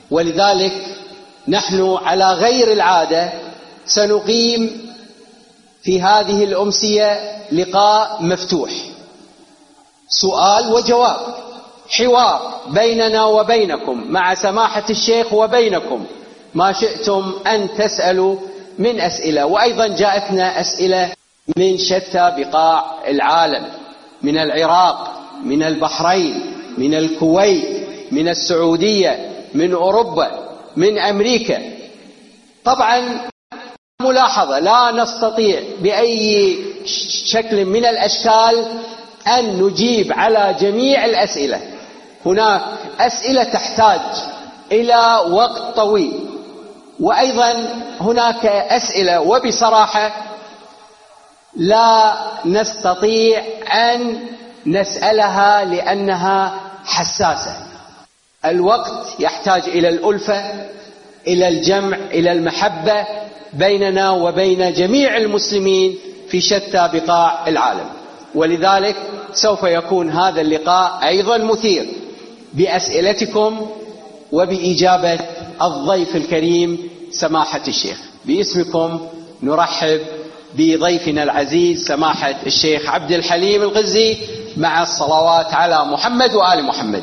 ولذلك نحن على غير العادة سنقيم في هذه الأمسية لقاء مفتوح، سؤال وجواب، حوار بيننا وبينكم، مع سماحة الشيخ وبينكم ما شئتم أن تسألوا من أسئلة. وأيضا جاءتنا أسئلة من شتى بقاع العالم، من العراق، من البحرين، من الكويت، من السعودية، من أوروبا، من أمريكا. طبعا ملاحظة، لا نستطيع بأي شكل من الأشكال أن نجيب على جميع الأسئلة. هناك أسئلة تحتاج إلى وقت طويل، وأيضا هناك أسئلة وبصراحة لا نستطيع أن نسألها لأنها حساسة. الوقت يحتاج إلى الألفة، إلى الجمع، إلى المحبة بيننا وبين جميع المسلمين في شتى بقاع العالم. ولذلك سوف يكون هذا اللقاء أيضا مثير بأسئلتكم وبإجابة الضيف الكريم سماحة الشيخ. باسمكم نرحب بضيفنا العزيز سماحة الشيخ عبد الحليم الغزي، مع الصلوات على محمد وآل محمد.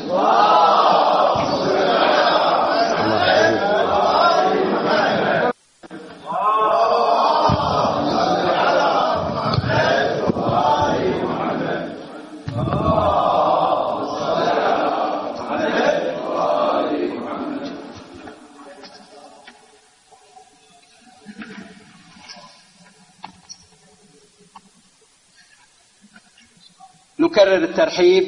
نكرر الترحيب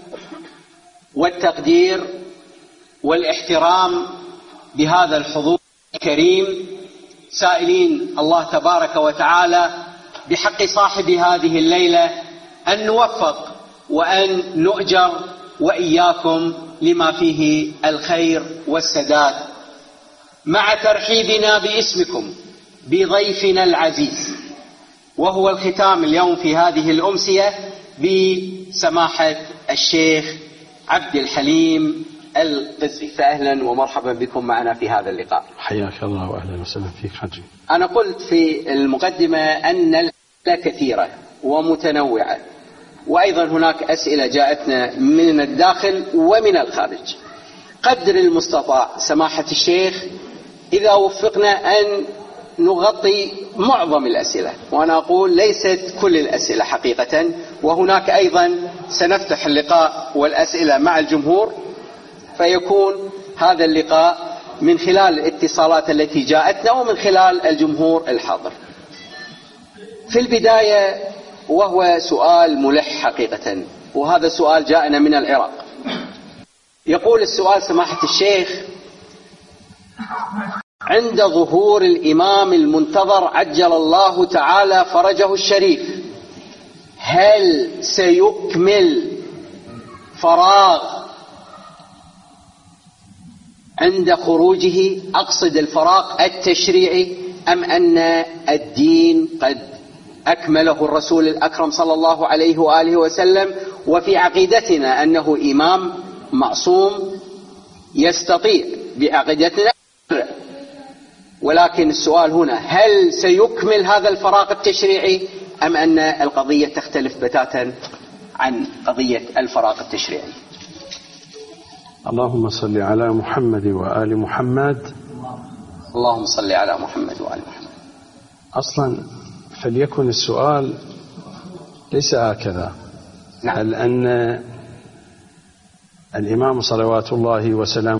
والتقدير والاحترام بهذا الحضور الكريم، سائلين الله تبارك وتعالى بحق صاحب هذه الليلة أن نوفق وأن نؤجر وإياكم لما فيه الخير والسداد. مع ترحيبنا باسمكم بضيفنا العزيز، وهو الختام اليوم في هذه الأمسية بسماحة الشيخ عبد الحليم الغزي. فأهلا ومرحبا بكم معنا في هذا اللقاء. حياك الله وأهلا وسهلا فيك حجي. أنا قلت في المقدمة أن الأسئلة كثيرة ومتنوعة، وأيضا هناك أسئلة جاءتنا من الداخل ومن الخارج. قدر المستطاع سماحة الشيخ إذا وفقنا أن نغطي معظم الأسئلة، وأنا أقول ليست كل الأسئلة حقيقة، وهناك أيضا سنفتح اللقاء والأسئلة مع الجمهور، فيكون هذا اللقاء من خلال الاتصالات التي جاءتنا ومن خلال الجمهور الحاضر. في البداية، وهو سؤال ملح حقيقة، وهذا سؤال جاءنا من العراق. يقول السؤال سماحة الشيخ: عند ظهور الإمام المنتظر عجل الله تعالى فرجه الشريف، هل سيكمل فراغ عند خروجه، أقصد الفراغ التشريعي، أم أن الدين قد أكمله الرسول الأكرم صلى الله عليه وآله وسلم، وفي عقيدتنا أنه إمام معصوم يستطيع بعقيدتنا، ولكن السؤال هنا: هل سيكمل هذا الفراغ التشريعي أم أن القضية تختلف بتاتا عن قضية الفراغ التشريعي؟ اللهم صل على محمد وآل محمد. اللهم صل على محمد وآل محمد. أصلا فليكن السؤال ليس هكذا. نعم. هل أن الإمام صلوات الله وسلامه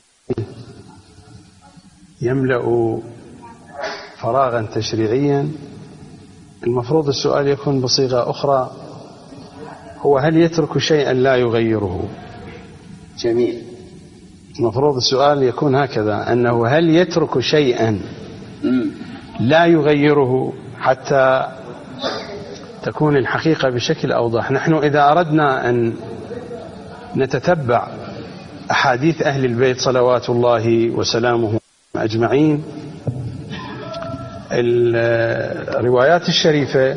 يملأ فراغا تشريعيا؟ المفروض السؤال يكون بصيغة أخرى، هو هل يترك شيئا لا يغيره؟ جميل. المفروض السؤال يكون هكذا، أنه هل يترك شيئا لا يغيره حتى تكون الحقيقة بشكل أوضح. نحن إذا أردنا أن نتتبع أحاديث أهل البيت صلوات الله وسلامه أجمعين، الروايات الشريفة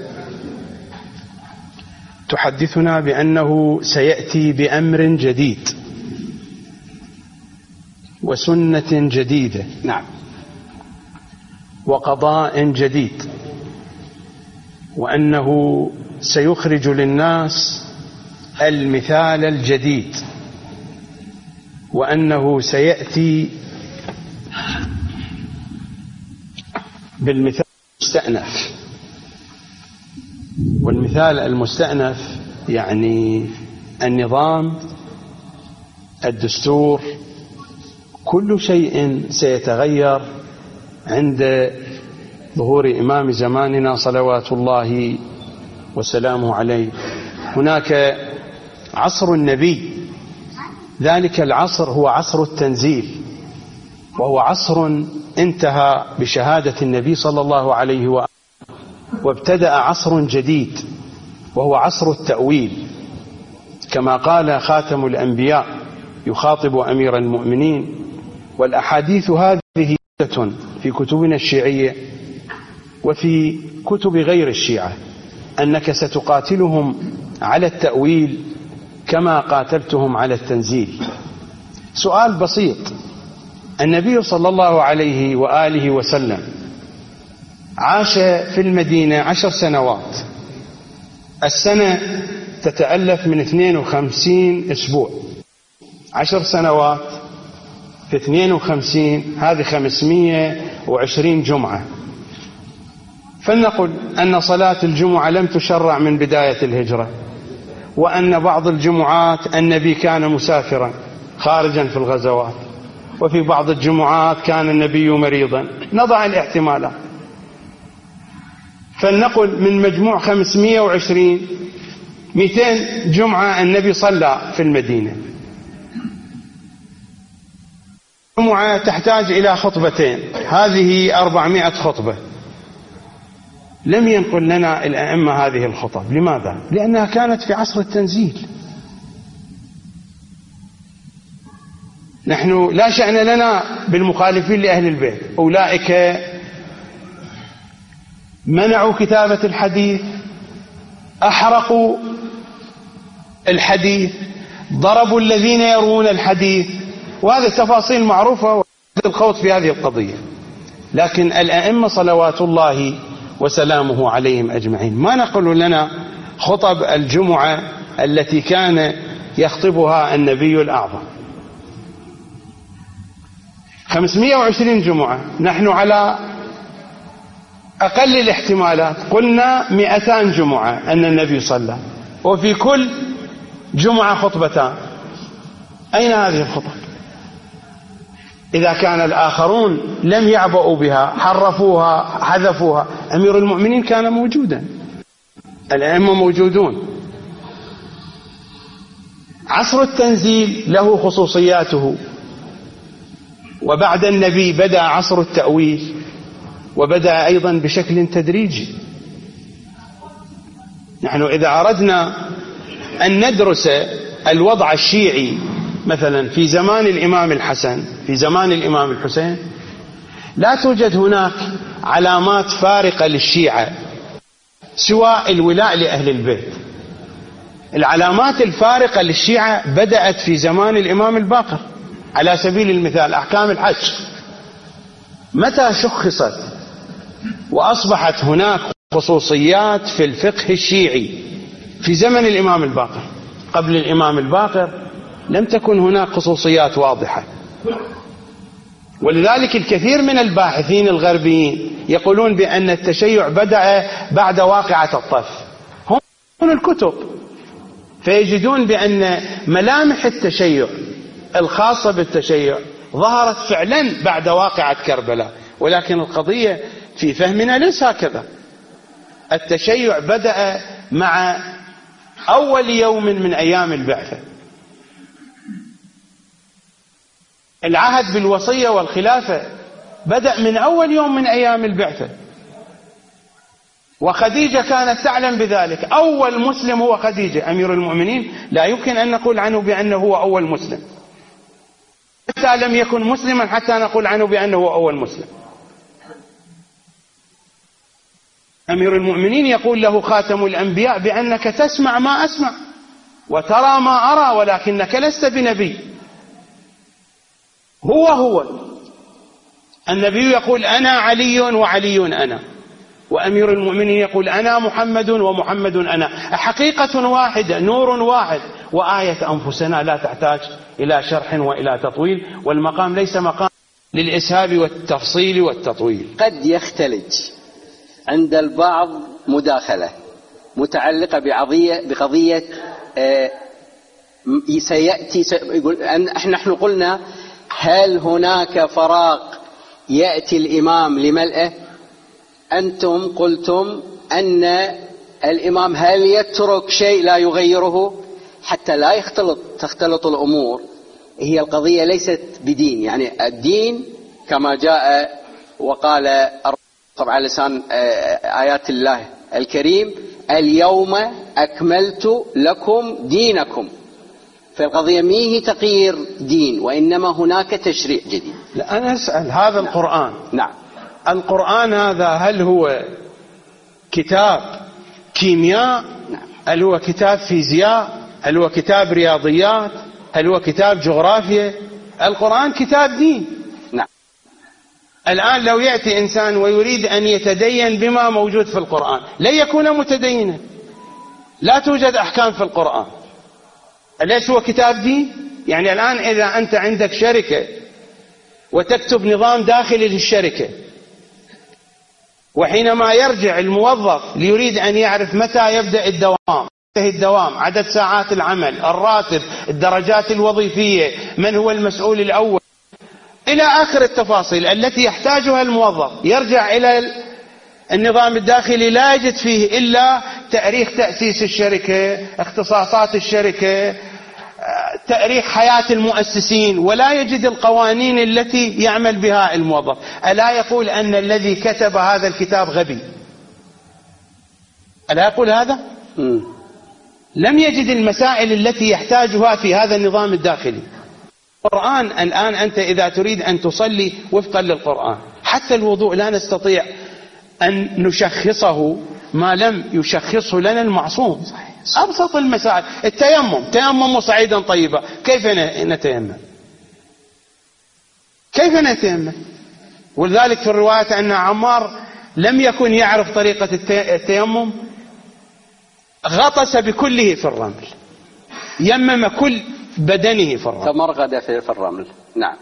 تحدثنا بأنه سيأتي بأمر جديد، وسنة جديدة. نعم. وقضاء جديد، وأنه سيخرج للناس المثال الجديد، وأنه سيأتي بالمثال المستأنف. والمثال المستأنف يعني النظام، الدستور، كل شيء سيتغير عند ظهور إمام زماننا صلوات الله وسلامه عليه. هناك عصر النبي، ذلك العصر هو عصر التنزيل، وهو عصر انتهى بشهادة النبي صلى الله عليه وآله، وابتدأ عصر جديد وهو عصر التأويل، كما قال خاتم الأنبياء يخاطب أمير المؤمنين. والأحاديث هذه في كتبنا الشيعية وفي كتب غير الشيعة أنك ستقاتلهم على التأويل كما قاتلتهم على التنزيل. سؤال بسيط: النبي صلى الله عليه وآله وسلم عاش في المدينة 10 سنوات، السنة تتألف من 52 أسبوع، 10 سنوات في 52 هذه 520 جمعة. فلنقل أن صلاة الجمعة لم تشرع من بداية الهجرة، وأن بعض الجمعات النبي كان مسافرا خارجا في الغزوات، وفي بعض الجمعات كان النبي مريضا. نضع الاحتمالات، فلنقل من مجموع 520 200 جمعة النبي صلى في المدينة. الجمعة تحتاج إلى خطبتين، هذه 400 خطبة. لم ينقل لنا الأئمة هذه الخطب. لماذا؟ لأنها كانت في عصر التنزيل. نحن لا شأن لنا بالمخالفين لأهل البيت، أولئك منعوا كتابة الحديث، أحرقوا الحديث، ضربوا الذين يروون الحديث، وهذه التفاصيل معروفة والخوض في هذه القضية. لكن الأئمة صلوات الله وسلامه عليهم أجمعين ما نقول لنا خطب الجمعة التي كان يخطبها النبي الأعظم. 520 جمعة، نحن على أقل الاحتمالات قلنا 200 جمعة أن النبي صلى، وفي كل جمعة خطبتان. أين هذه الخطب؟ إذا كان الآخرون لم يعبؤوا بها، حرفوها، حذفوها، أمير المؤمنين كان موجودا، الأئمة موجودون. عصر التنزيل له خصوصياته، وبعد النبي بدأ عصر التأويل، وبدأ أيضا بشكل تدريجي. نحن إذا أردنا أن ندرس الوضع الشيعي مثلا في زمان الإمام الحسن، في زمان الإمام الحسين، لا توجد هناك علامات فارقة للشيعة سوى الولاء لأهل البيت. العلامات الفارقة للشيعة بدأت في زمان الإمام الباقر. على سبيل المثال أحكام الحج متى شخصت وأصبحت هناك خصوصيات في الفقه الشيعي؟ في زمن الإمام الباقر. قبل الإمام الباقر لم تكن هناك خصوصيات واضحة، ولذلك الكثير من الباحثين الغربيين يقولون بأن التشيع بدأ بعد واقعة الطف. هم الكتب فيجدون بأن ملامح التشيع الخاصة بالتشيع ظهرت فعلا بعد واقعة كربلاء، ولكن القضية في فهمنا ليس هكذا. التشيع بدأ مع أول يوم من أيام البعثة. العهد بالوصية والخلافة بدأ من أول يوم من أيام البعثة، وخديجة كانت تعلم بذلك. أول مسلم هو خديجة أمير المؤمنين، لا يمكن أن نقول عنه بأنه هو أول مسلم، حتى لم يكن مسلما حتى نقول عنه بأنه هو أول مسلم. أمير المؤمنين يقول له خاتم الأنبياء بأنك تسمع ما أسمع وترى ما أرى، ولكنك لست بنبي. هو النبي يقول أنا علي وعلي أنا، وأمير المؤمنين يقول أنا محمد ومحمد أنا، حقيقة واحدة، نور واحد، وآية أنفسنا لا تحتاج إلى شرح وإلى تطويل، والمقام ليس مقام للإسهاب والتفصيل والتطويل. قد يختلج عند البعض مداخلة متعلقة بقضية سيأتي يقول نحن قلنا هل هناك فراغ يأتي الإمام لملئه؟ أنتم قلتم أن الإمام هل يترك شيء لا يغيره حتى لا تختلط الأمور. هي القضية ليست بدين، يعني الدين كما جاء وقال طبعا لسان آيات الله الكريم اليوم أكملت لكم دينكم، فالقضية ميه تغيير دين وإنما هناك تشريع جديد. لا أنا أسأل هذا القرآن، نعم القرآن هذا هل هو كتاب كيمياء؟ نعم. هل هو كتاب فيزياء؟ هل هو كتاب رياضيات؟ هل هو كتاب جغرافيا؟ القرآن كتاب دين. نعم. الآن لو يأتي إنسان ويريد أن يتدين بما موجود في القرآن لن يكون متدينا، لا توجد أحكام في القرآن. أليس هو كتاب دين؟ يعني الآن إذا أنت عندك شركة وتكتب نظام داخلي للشركة، وحينما يرجع الموظف ليريد أن يعرف متى يبدأ الدوام، الدوام، عدد ساعات العمل، الراتب، الدرجات الوظيفية، من هو المسؤول الأول، إلى آخر التفاصيل التي يحتاجها الموظف، يرجع إلى النظام الداخلي لا يجد فيه إلا تاريخ تأسيس الشركة، اختصاصات الشركة، تاريخ حياة المؤسسين، ولا يجد القوانين التي يعمل بها الموظف. ألا يقول أن الذي كتب هذا الكتاب غبي؟ ألا يقول هذا؟ لم يجد المسائل التي يحتاجها في هذا النظام الداخلي. القرآن الآن أنت إذا تريد أن تصلي وفقا للقرآن، حتى الوضوء لا نستطيع أن نشخصه ما لم يشخصه لنا المعصوم. أبسط المسائل، تيمم صعيدا طيبا، كيف نتيمم؟ كيف نتيمم؟ ولذلك في الرواية أن عمار لم يكن يعرف طريقة التيمم، غطس بكله في الرمل، يمم كل بدنه في الرمل، تمرغد في الرمل. نعم.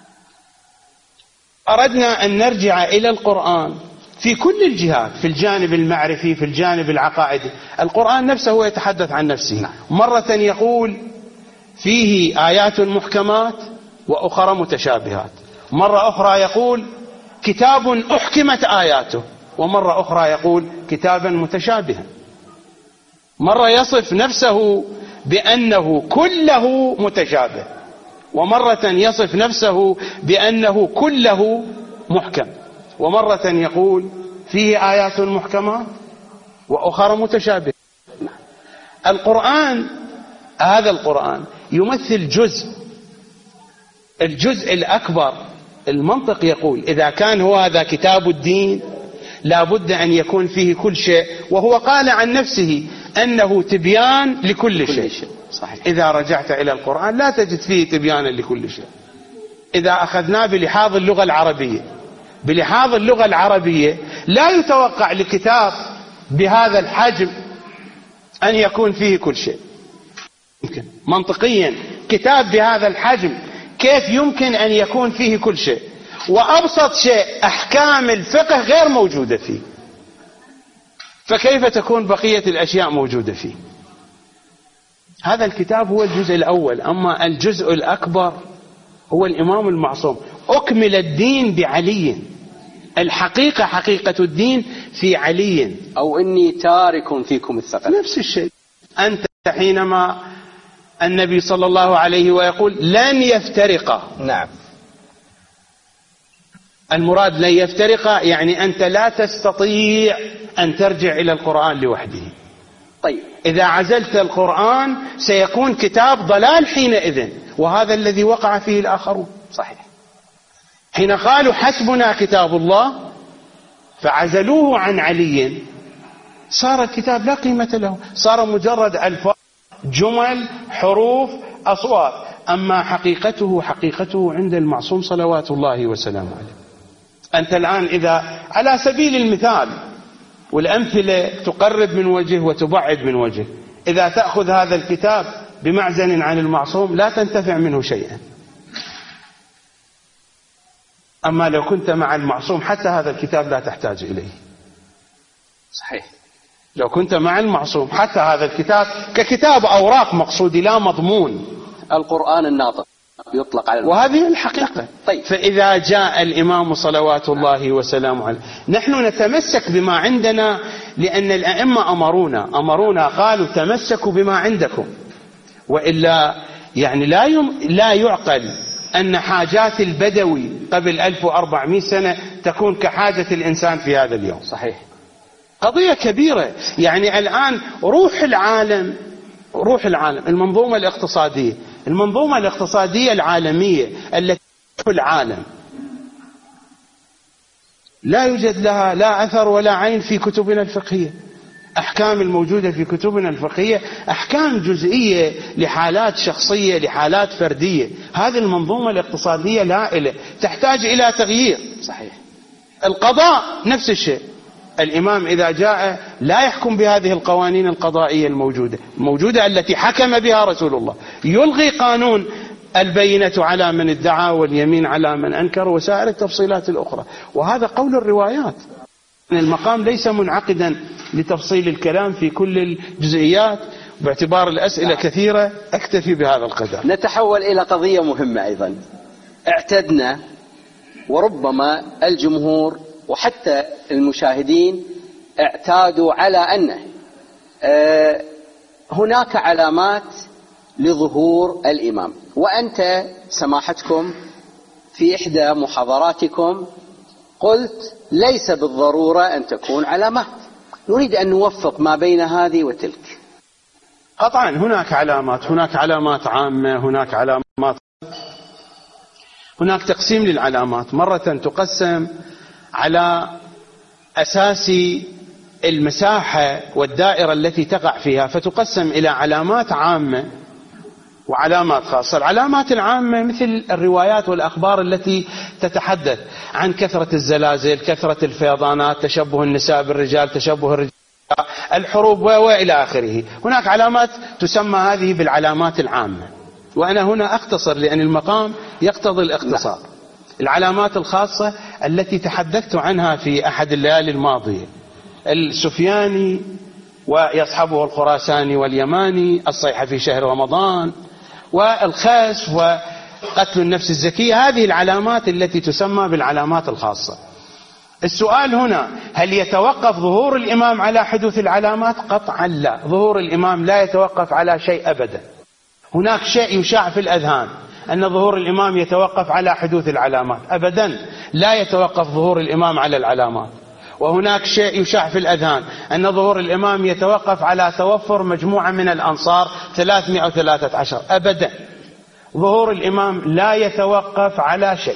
أردنا أن نرجع إلى القرآن في كل الجهات، في الجانب المعرفي، في الجانب العقائدي. القرآن نفسه هو يتحدث عن نفسه. نعم. مرة يقول فيه آيات محكمات وأخرى متشابهات، مرة أخرى يقول كتاب أحكمت آياته، ومرة أخرى يقول كتابا متشابها. مرة يصف نفسه بأنه كله متشابه، ومرة يصف نفسه بأنه كله محكم، ومرة يقول فيه آيات محكمات وأخرى متشابهة. القرآن، هذا القرآن يمثل الجزء الأكبر. المنطق يقول إذا كان هو هذا كتاب الدين لا بد أن يكون فيه كل شيء، وهو قال عن نفسه أنه تبيان لكل شيء. صحيح. إذا رجعت إلى القرآن لا تجد فيه تبيانا لكل شيء. إذا أخذناه بلحاظ اللغة العربية لا يتوقع لكتاب بهذا الحجم أن يكون فيه كل شيء. يمكن منطقيا كتاب بهذا الحجم كيف يمكن أن يكون فيه كل شيء؟ وأبسط شيء أحكام الفقه غير موجودة فيه، فكيف تكون بقية الأشياء موجودة فيه؟ هذا الكتاب هو الجزء الأول. أما الجزء الأكبر هو الإمام المعصوم. أكمل الدين بعلي، الحقيقة حقيقة الدين في علي. أو إني تارك فيكم الثقل، نفس الشيء. أنت حينما النبي صلى الله عليه ويقول لن يفترقا، نعم، المراد لن يفترقا يعني أنت لا تستطيع أن ترجع إلى القرآن لوحده. طيب إذا عزلت القرآن سيكون كتاب ضلال حينئذ، وهذا الذي وقع فيه الآخرون. صحيح. حين قالوا حسبنا كتاب الله فعزلوه عن علي صار الكتاب لا قيمة له، صار مجرد ألفاظ، جمل، حروف، أصوات. أما حقيقته عند المعصوم صلوات الله وسلامه عليه. أنت الآن إذا على سبيل المثال، والأمثلة تقرب من وجه وتبعد من وجه، إذا تأخذ هذا الكتاب بمعزل عن المعصوم لا تنتفع منه شيئا. أما لو كنت مع المعصوم حتى هذا الكتاب لا تحتاج إليه. صحيح. لو كنت مع المعصوم حتى هذا الكتاب ككتاب أوراق مقصودي لا مضمون. القرآن الناطق يطلق على وهذه الحقيقة. طيب. فإذا جاء الإمام صلوات الله وسلامه عليه نحن نتمسك بما عندنا، لأن الأئمة أمرونا قالوا تمسكوا بما عندكم، وإلا يعني لا يعقل أن حاجات البدوي قبل 1400 سنة تكون كحاجة الإنسان في هذا اليوم. صحيح. قضية كبيرة. يعني الآن روح العالم المنظومة الاقتصادية العالمية التي في العالم لا يوجد لها لا أثر ولا عين في كتبنا الفقهية. أحكام الموجودة في كتبنا الفقهية أحكام جزئية لحالات شخصية لحالات فردية. هذه المنظومة الاقتصادية لا تحتاج إلى تغيير. صحيح. القضاء نفس الشيء. الإمام إذا جاء لا يحكم بهذه القوانين القضائية الموجودة التي حكم بها رسول الله، يلغي قانون البينة على من ادعى واليمين على من أنكر وسائر التفصيلات الأخرى. وهذا قول الروايات. المقام ليس منعقدا لتفصيل الكلام في كل الجزئيات، باعتبار الأسئلة كثيرة أكتفي بهذا القدر. نتحول إلى قضية مهمة أيضا. اعتدنا وربما الجمهور وحتى المشاهدين اعتادوا على أن هناك علامات لظهور الإمام، وأنت سماحتكم في إحدى محاضراتكم قلت ليس بالضرورة أن تكون علامات. نريد أن نوفق ما بين هذه وتلك. قطعا هناك علامات عامة، هناك تقسيم للعلامات. مرة تقسم على أساس المساحة والدائرة التي تقع فيها، فتقسم إلى علامات عامة وعلامات خاصة. العلامات العامة مثل الروايات والأخبار التي تتحدث عن كثرة الزلازل، كثرة الفيضانات، تشبه النساء بالرجال، تشبه الرجال، الحروب وإلى آخره. هناك علامات تسمى هذه بالعلامات العامة، وأنا هنا أختصر لأن المقام يقتضي الاختصار. العلامات الخاصة التي تحدثت عنها في أحد الليالي الماضية، السفياني ويصحبه الخراساني واليماني، الصيحة في شهر رمضان، والخسف وقتل النفس الزكية، هذه العلامات التي تسمى بالعلامات الخاصة. السؤال هنا هل يتوقف ظهور الإمام على حدوث العلامات؟ قطعا لا. ظهور الإمام لا يتوقف على شيء أبدا. هناك شيء يشاع في الأذهان أن ظهور الإمام يتوقف على حدوث العلامات، أبدا لا يتوقف ظهور الإمام على العلامات. وهناك شيء يشاع في الأذهان أن ظهور الإمام يتوقف على توفر مجموعة من الأنصار 313، أبدا. ظهور الإمام لا يتوقف على شيء.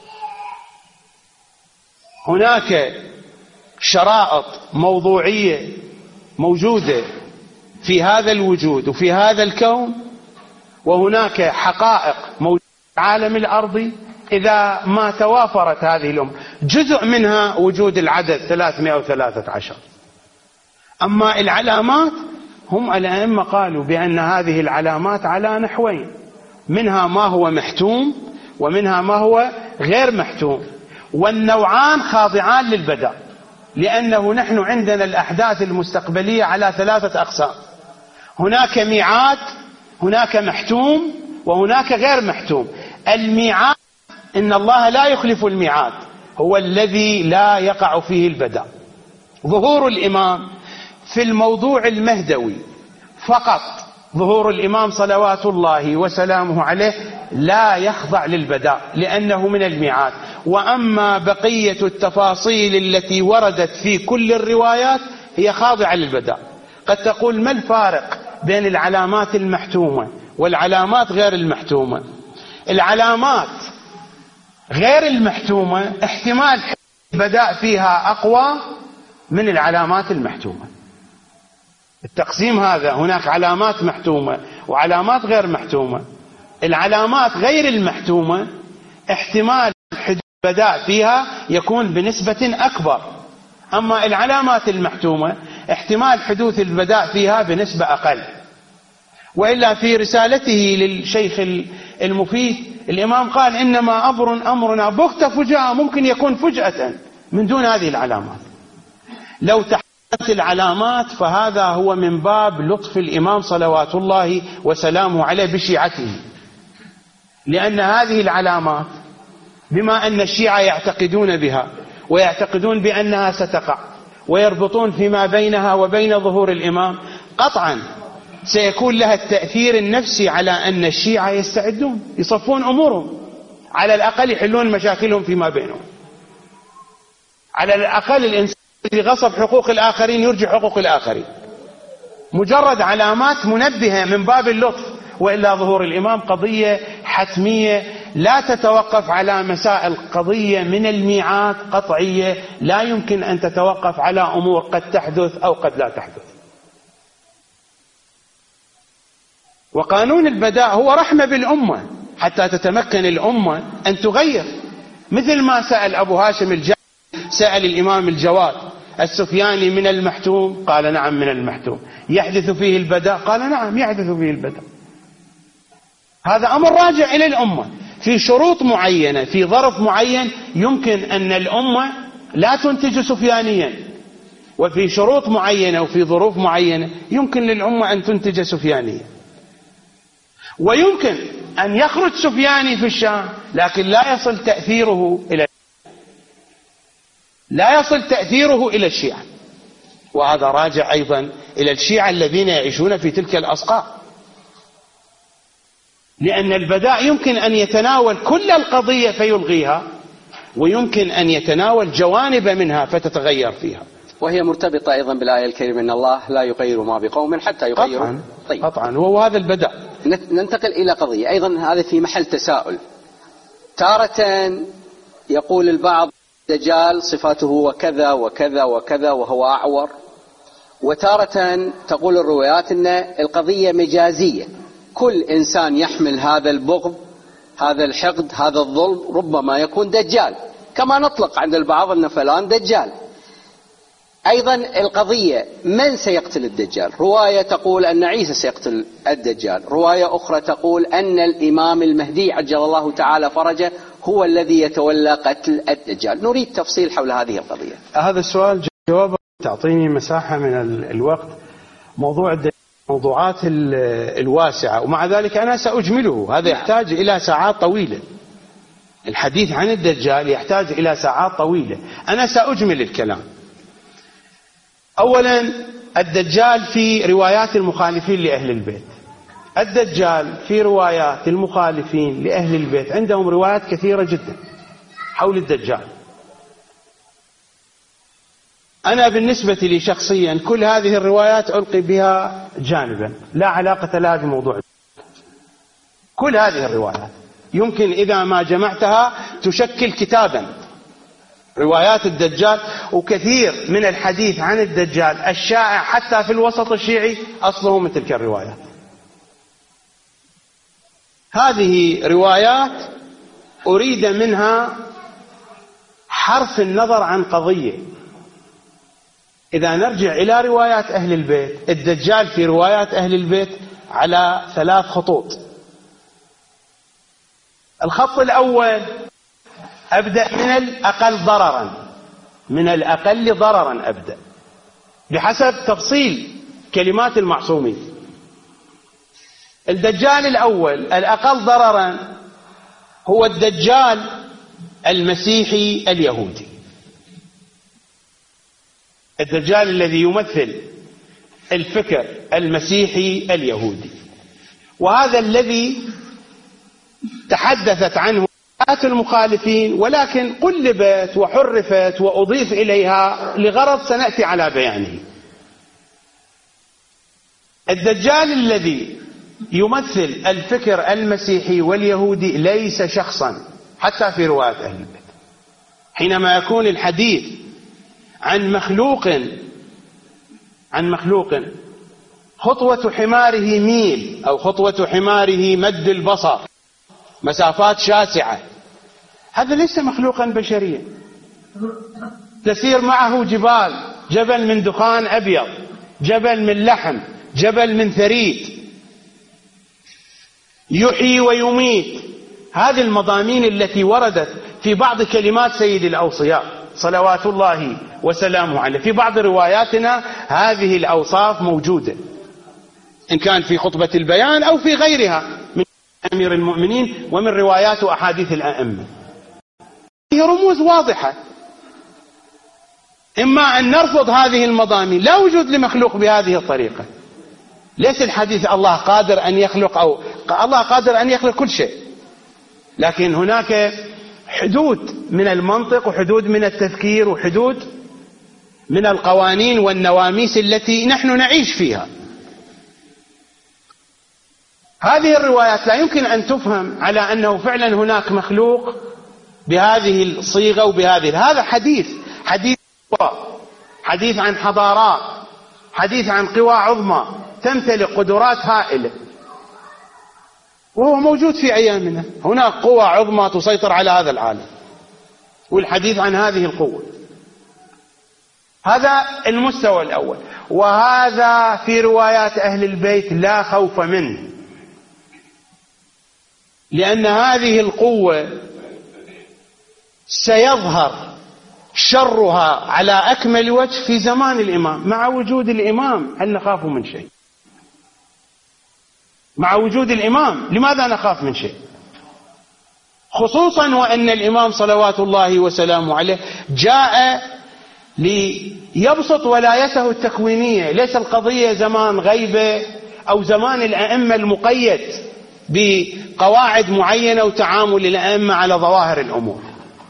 هناك شرائط موضوعية موجودة في هذا الوجود وفي هذا الكون، وهناك حقائق موجودة في العالم الأرضي إذا ما توافرت هذه الأمور، جزء منها وجود العدد 313. أما العلامات هم الأئمة قالوا بأن هذه العلامات على نحوين، منها ما هو محتوم ومنها ما هو غير محتوم، والنوعان خاضعان للبدء، لأنه نحن عندنا الأحداث المستقبلية على 3 أقسام. هناك ميعاد، هناك محتوم، وهناك غير محتوم. الميعاد إن الله لا يخلف الميعاد، هو الذي لا يقع فيه البدء. ظهور الإمام في الموضوع المهدوي فقط، ظهور الإمام صلوات الله وسلامه عليه لا يخضع للبدء لأنه من الميعاد. وأما بقية التفاصيل التي وردت في كل الروايات هي خاضعة للبدء. قد تقول ما الفارق بين العلامات المحتومة والعلامات غير المحتومة؟ العلامات غير المحتومة احتمال البدء فيها أقوى من العلامات المحتومة. التقسيم هذا، هناك علامات محتومة وعلامات غير محتومة. العلامات غير المحتومة احتمال حدوث البداء فيها يكون بنسبة أكبر، أما العلامات المحتومة احتمال حدوث البداء فيها بنسبة أقل. وإلا في رسالته للشيخ المفيد الإمام قال إنما أمرنا بغتة فجاءة، ممكن يكون فجأة من دون هذه العلامات. لو تحدثت العلامات فهذا هو من باب لطف الإمام صلوات الله وسلامه عليه بشيعته، لأن هذه العلامات بما أن الشيعة يعتقدون بها ويعتقدون بأنها ستقع ويربطون فيما بينها وبين ظهور الإمام، قطعا سيكون لها التأثير النفسي على أن الشيعة يستعدون يصفون أمورهم، على الأقل يحلون مشاكلهم فيما بينهم. على الأقل الإنسان الذي غصب حقوق الآخرين يرجع حقوق الآخرين، مجرد علامات منبهة من باب اللطف. وإلا ظهور الإمام قضية حتمية لا تتوقف على مسائل، قضية من الميعاد قطعية لا يمكن أن تتوقف على أمور قد تحدث أو قد لا تحدث. وقانون البداء هو رحمة بالأمة حتى تتمكن الأمة أن تغير، مثل ما سأل أبو هاشم الجاهلي سأل الإمام الجواد السفياني من المحتوم؟ قال نعم من المحتوم. يحدث فيه البداء؟ قال نعم يحدث فيه البداء. هذا أمر راجع إلى الأمة في شروط معينة، في ظرف معين يمكن أن الأمة لا تنتج سفيانيا، وفي شروط معينة وفي ظروف معينة يمكن للأمة أن تنتج سفيانيا. ويمكن أن يخرج سفياني في الشام لكن لا يصل تأثيره إلى الشيعة، وهذا راجع أيضا إلى الشيعة الذين يعيشون في تلك الأصقاع، لأن البداء يمكن أن يتناول كل القضية فيلغيها، ويمكن أن يتناول جوانب منها فتتغير فيها. وهي مرتبطة أيضا بالآية الكريمة إن الله لا يغير ما بقوم حتى يغيروا. قطعا. طيب. قطعا، وهو هذا البداء. ننتقل إلى قضية أيضا هذا في محل تساؤل. تارة يقول البعض الدجال صفاته وكذا وكذا وكذا وهو أعور، وتارة تقول الروايات أن القضية مجازية، كل إنسان يحمل هذا البغض هذا الحقد هذا الظلم ربما يكون دجال، كما نطلق عند البعض أن فلان دجال. أيضا القضية من سيقتل الدجال؟ رواية تقول أن عيسى سيقتل الدجال، رواية أخرى تقول أن الإمام المهدي عجل الله تعالى فرجه هو الذي يتولى قتل الدجال. نريد تفصيل حول هذه القضية. هذا السؤال جوابه تعطيني مساحة من الوقت. موضوع موضوعات الواسعة، ومع ذلك أنا سأجمله. هذا يحتاج إلى ساعات طويلة، الحديث عن الدجال يحتاج إلى ساعات طويلة. أنا سأجمل الكلام. أولا الدجال في روايات المخالفين لأهل البيت. الدجال في روايات المخالفين لأهل البيت عندهم روايات كثيرة جدا حول الدجال. أنا بالنسبة لي شخصيا كل هذه الروايات ألقي بها جانبا لا علاقة لها بموضوع. كل هذه الروايات يمكن إذا ما جمعتها تشكل كتابا، روايات الدجال. وكثير من الحديث عن الدجال الشائع حتى في الوسط الشيعي أصله من تلك الروايات. هذه روايات أريد منها حرف النظر عن قضية. إذا نرجع إلى روايات أهل البيت، الدجال في روايات أهل البيت على 3 خطوط. الخط الأول أبدأ من الأقل ضررا، من الأقل ضررا أبدأ بحسب تفصيل كلمات المعصومين. الدجال الأول الأقل ضررا هو الدجال المسيحي اليهودي، الدجال الذي يمثل الفكر المسيحي اليهودي، وهذا الذي تحدثت عنه المخالفين، ولكن قلبت وحرفت وأضيف إليها لغرض سنأتي على بيانه. الدجال الذي يمثل الفكر المسيحي واليهودي ليس شخصا حتى في رواية أهل البيت. حينما يكون الحديث عن مخلوق خطوة حماره ميل أو خطوة حماره مد البصر، مسافات شاسعة. هذا ليس مخلوقا بشريا. تسير معه جبال، جبل من دخان أبيض، جبل من لحم، جبل من ثريد، يحيي ويميت. هذه المضامين التي وردت في بعض كلمات سيد الأوصياء صلوات الله وسلامه عليه. في بعض رواياتنا هذه الأوصاف موجودة، إن كان في خطبة البيان أو في غيرها من أمير المؤمنين ومن روايات وأحاديث الأئمة. هي رموز واضحة. إما أن نرفض هذه المضامين، لا وجود لمخلوق بهذه الطريقة. ليس الحديث الله قادر أن يخلق، أو الله قادر أن يخلق كل شيء، لكن هناك حدود من المنطق وحدود من التفكير وحدود من القوانين والنواميس التي نحن نعيش فيها. هذه الروايات لا يمكن أن تفهم على أنه فعلا هناك مخلوق بهذه الصيغة وبهذه. هذا حديث عن حضارات، حديث عن قوى عظمى تمتلك قدرات هائلة، وهو موجود في أيامنا. هناك قوى عظمى تسيطر على هذا العالم، والحديث عن هذه القوة. هذا المستوى الأول، وهذا في روايات أهل البيت لا خوف منه، لأن هذه القوة سيظهر شرها على أكمل وجه في زمان الإمام. مع وجود الإمام هل نخاف من شيء؟ مع وجود الإمام لماذا نخاف من شيء؟ خصوصا وأن الإمام صلوات الله وسلامه عليه جاء ليبسط ولايته التكوينية. ليس القضية زمان غيبة أو زمان الأئمة المقيد بقواعد معينة وتعامل الأئمة على ظواهر الأمور.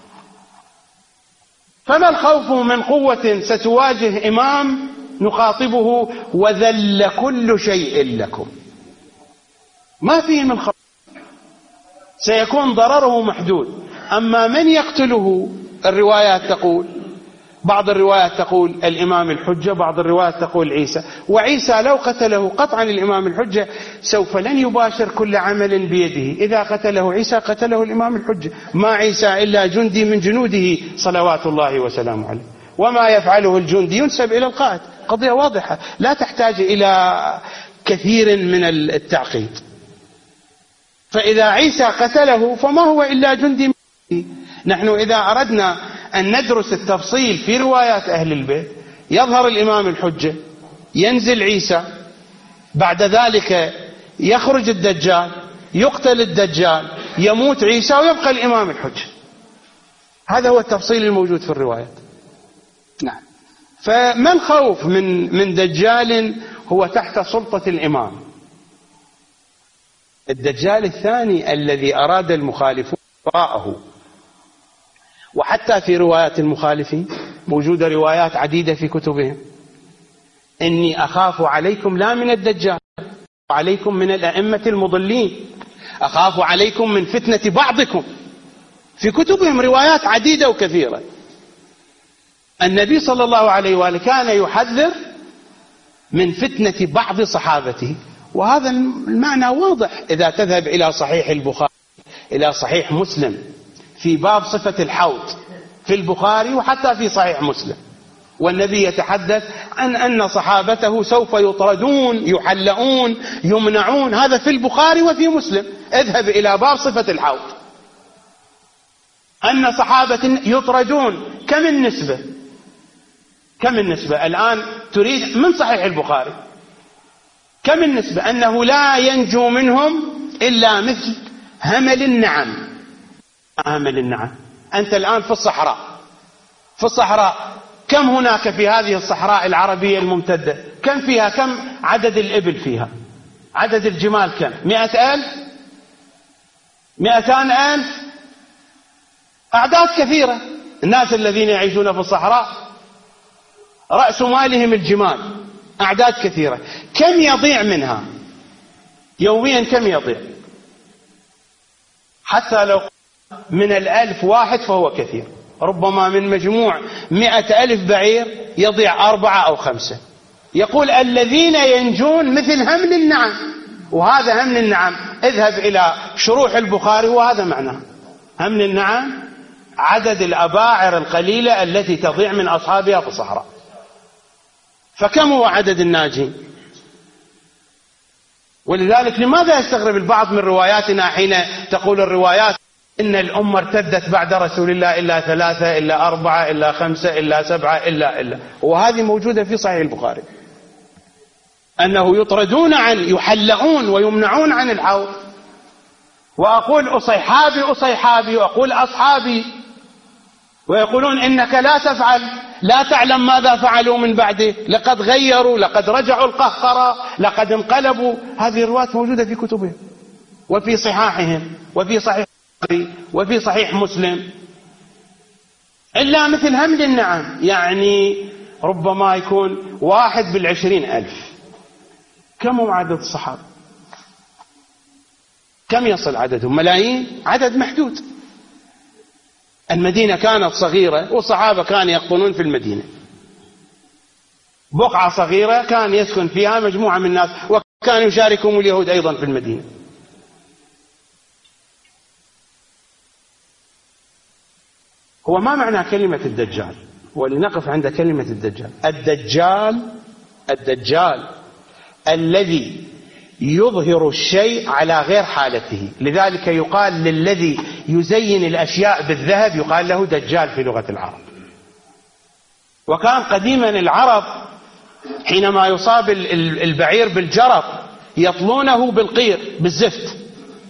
فما الخوف من قوة ستواجه إمام نخاطبه وذل كل شيء لكم؟ ما فيه من خوف، سيكون ضرره محدود. أما من يقتله، الروايات تقول، بعض الروايات تقول الإمام الحجة، بعض الروايات تقول عيسى. وعيسى لو قتله قطعا الإمام الحجة سوف لن يباشر كل عمل بيده. إذا قتله عيسى قتله الإمام الحجة. ما عيسى إلا جندي من جنوده صلوات الله وسلامه عليه، وما يفعله الجندي ينسب إلى القائد. قضية واضحة لا تحتاج إلى كثير من التعقيد. فإذا عيسى قتله فما هو إلا جندي. نحن إذا أردنا أن ندرس التفصيل في روايات أهل البيت، يظهر الإمام الحجة، ينزل عيسى، بعد ذلك يخرج الدجال، يقتل الدجال، يموت عيسى، ويبقى الإمام الحجة. هذا هو التفصيل الموجود في الروايات. نعم. فما الخوف من دجال هو تحت سلطة الإمام؟ الدجال الثاني الذي أراد المخالفون إطفاءه. وحتى في روايات المخالفين موجودة روايات عديدة في كتبهم: إني أخاف عليكم لا من الدجال، عليكم من الأئمة المضلين، أخاف عليكم من فتنة بعضكم. في كتبهم روايات عديدة وكثيرة. النبي صلى الله عليه وآله كان يحذر من فتنة بعض صحابته، وهذا المعنى واضح. إذا تذهب إلى صحيح البخاري، إلى صحيح مسلم، في باب صفة الحوض في البخاري وحتى في صحيح مسلم، والنبي يتحدث عن أن صحابته سوف يطردون، يحلؤون، يمنعون. هذا في البخاري وفي مسلم. اذهب إلى باب صفة الحوض، أن صحابة يطردون. كم النسبة؟ كم النسبة الآن تريد من صحيح البخاري؟ كم النسبة أنه لا ينجو منهم إلا مثل همل النعم؟ همل النعم. أنت الآن في الصحراء، في الصحراء كم هناك في هذه الصحراء العربية الممتدة؟ كم فيها؟ كم عدد الإبل فيها؟ عدد الجمال كم؟ 100,000؟ 200,000؟ أعداد كثيرة. الناس الذين يعيشون في الصحراء رأس مالهم الجمال، أعداد كثيرة. كم يضيع منها يوميا؟ كم يضيع؟ حتى لو من 1000 واحد فهو كثير. ربما من مجموع 100,000 بعير يضيع 4 أو 5. يقول الذين ينجون مثل همل النعم، وهذا همل النعم اذهب إلى شروح البخاري وهذا معناه. همل النعم عدد الأباعر القليلة التي تضيع من أصحابها في الصحراء. فكم هو عدد الناجين؟ ولذلك لماذا يستغرب البعض من رواياتنا حين تقول الروايات إن الأمة ارتدت بعد رسول الله إلا 3 إلا 4 إلا 5 إلا 7 إلا وهذه موجودة في صحيح البخاري، أنه يطردون يحلؤون ويمنعون عن الحوض. وأقول أصيحابي وأقول أصحابي، ويقولون إنك لا تفعل، لا تعلم ماذا فعلوا من بعده، لقد غيروا، لقد رجعوا القهقرة، لقد انقلبوا. هذه الروايات موجودة في كتبهم وفي صحاحهم وفي صحيح وفي صحيح مسلم. إلا مثل همل النعم، يعني ربما يكون 1 ب20,000. كم هو عدد الصحابة؟ كم يصل عددهم؟ ملايين؟ عدد محدود. المدينة كانت صغيرة والصحابة كانوا يقطنون في المدينة، بقعة صغيرة كان يسكن فيها مجموعة من الناس، وكانوا يشاركهم اليهود أيضا في المدينة. هو ما معنى كلمة الدجال؟ ولنقف عند كلمة الدجال. الدجال الذي يظهر الشيء على غير حالته، لذلك يقال للذي يزين الأشياء بالذهب يقال له دجال في لغة العرب. وكان قديما العرب حينما يصاب البعير بالجرب يطلونه بالقير بالزفت،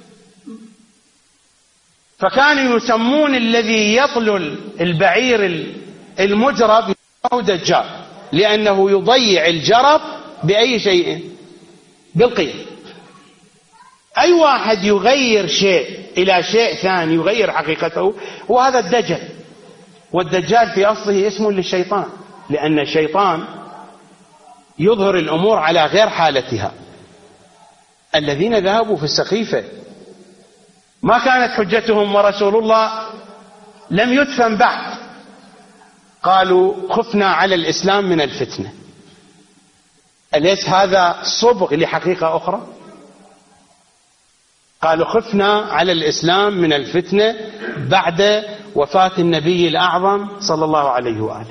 فكانوا يسمون الذي يطل البعير المجرب دجال، لأنه يضيع الجرب بأي شيء؟ بالقير. أي واحد يغير شيء إلى شيء ثاني يغير حقيقته وهذا الدجل. والدجال في أصله اسم للشيطان، لأن الشيطان يظهر الأمور على غير حالتها. الذين ذهبوا في السقيفة ما كانت حجتهم ورسول الله لم يدفن بعد، قالوا خفنا على الإسلام من الفتنة. أليس هذا صبغ لحقيقة أخرى؟ قالوا خفنا على الإسلام من الفتنة بعد وفاة النبي الأعظم صلى الله عليه وآله.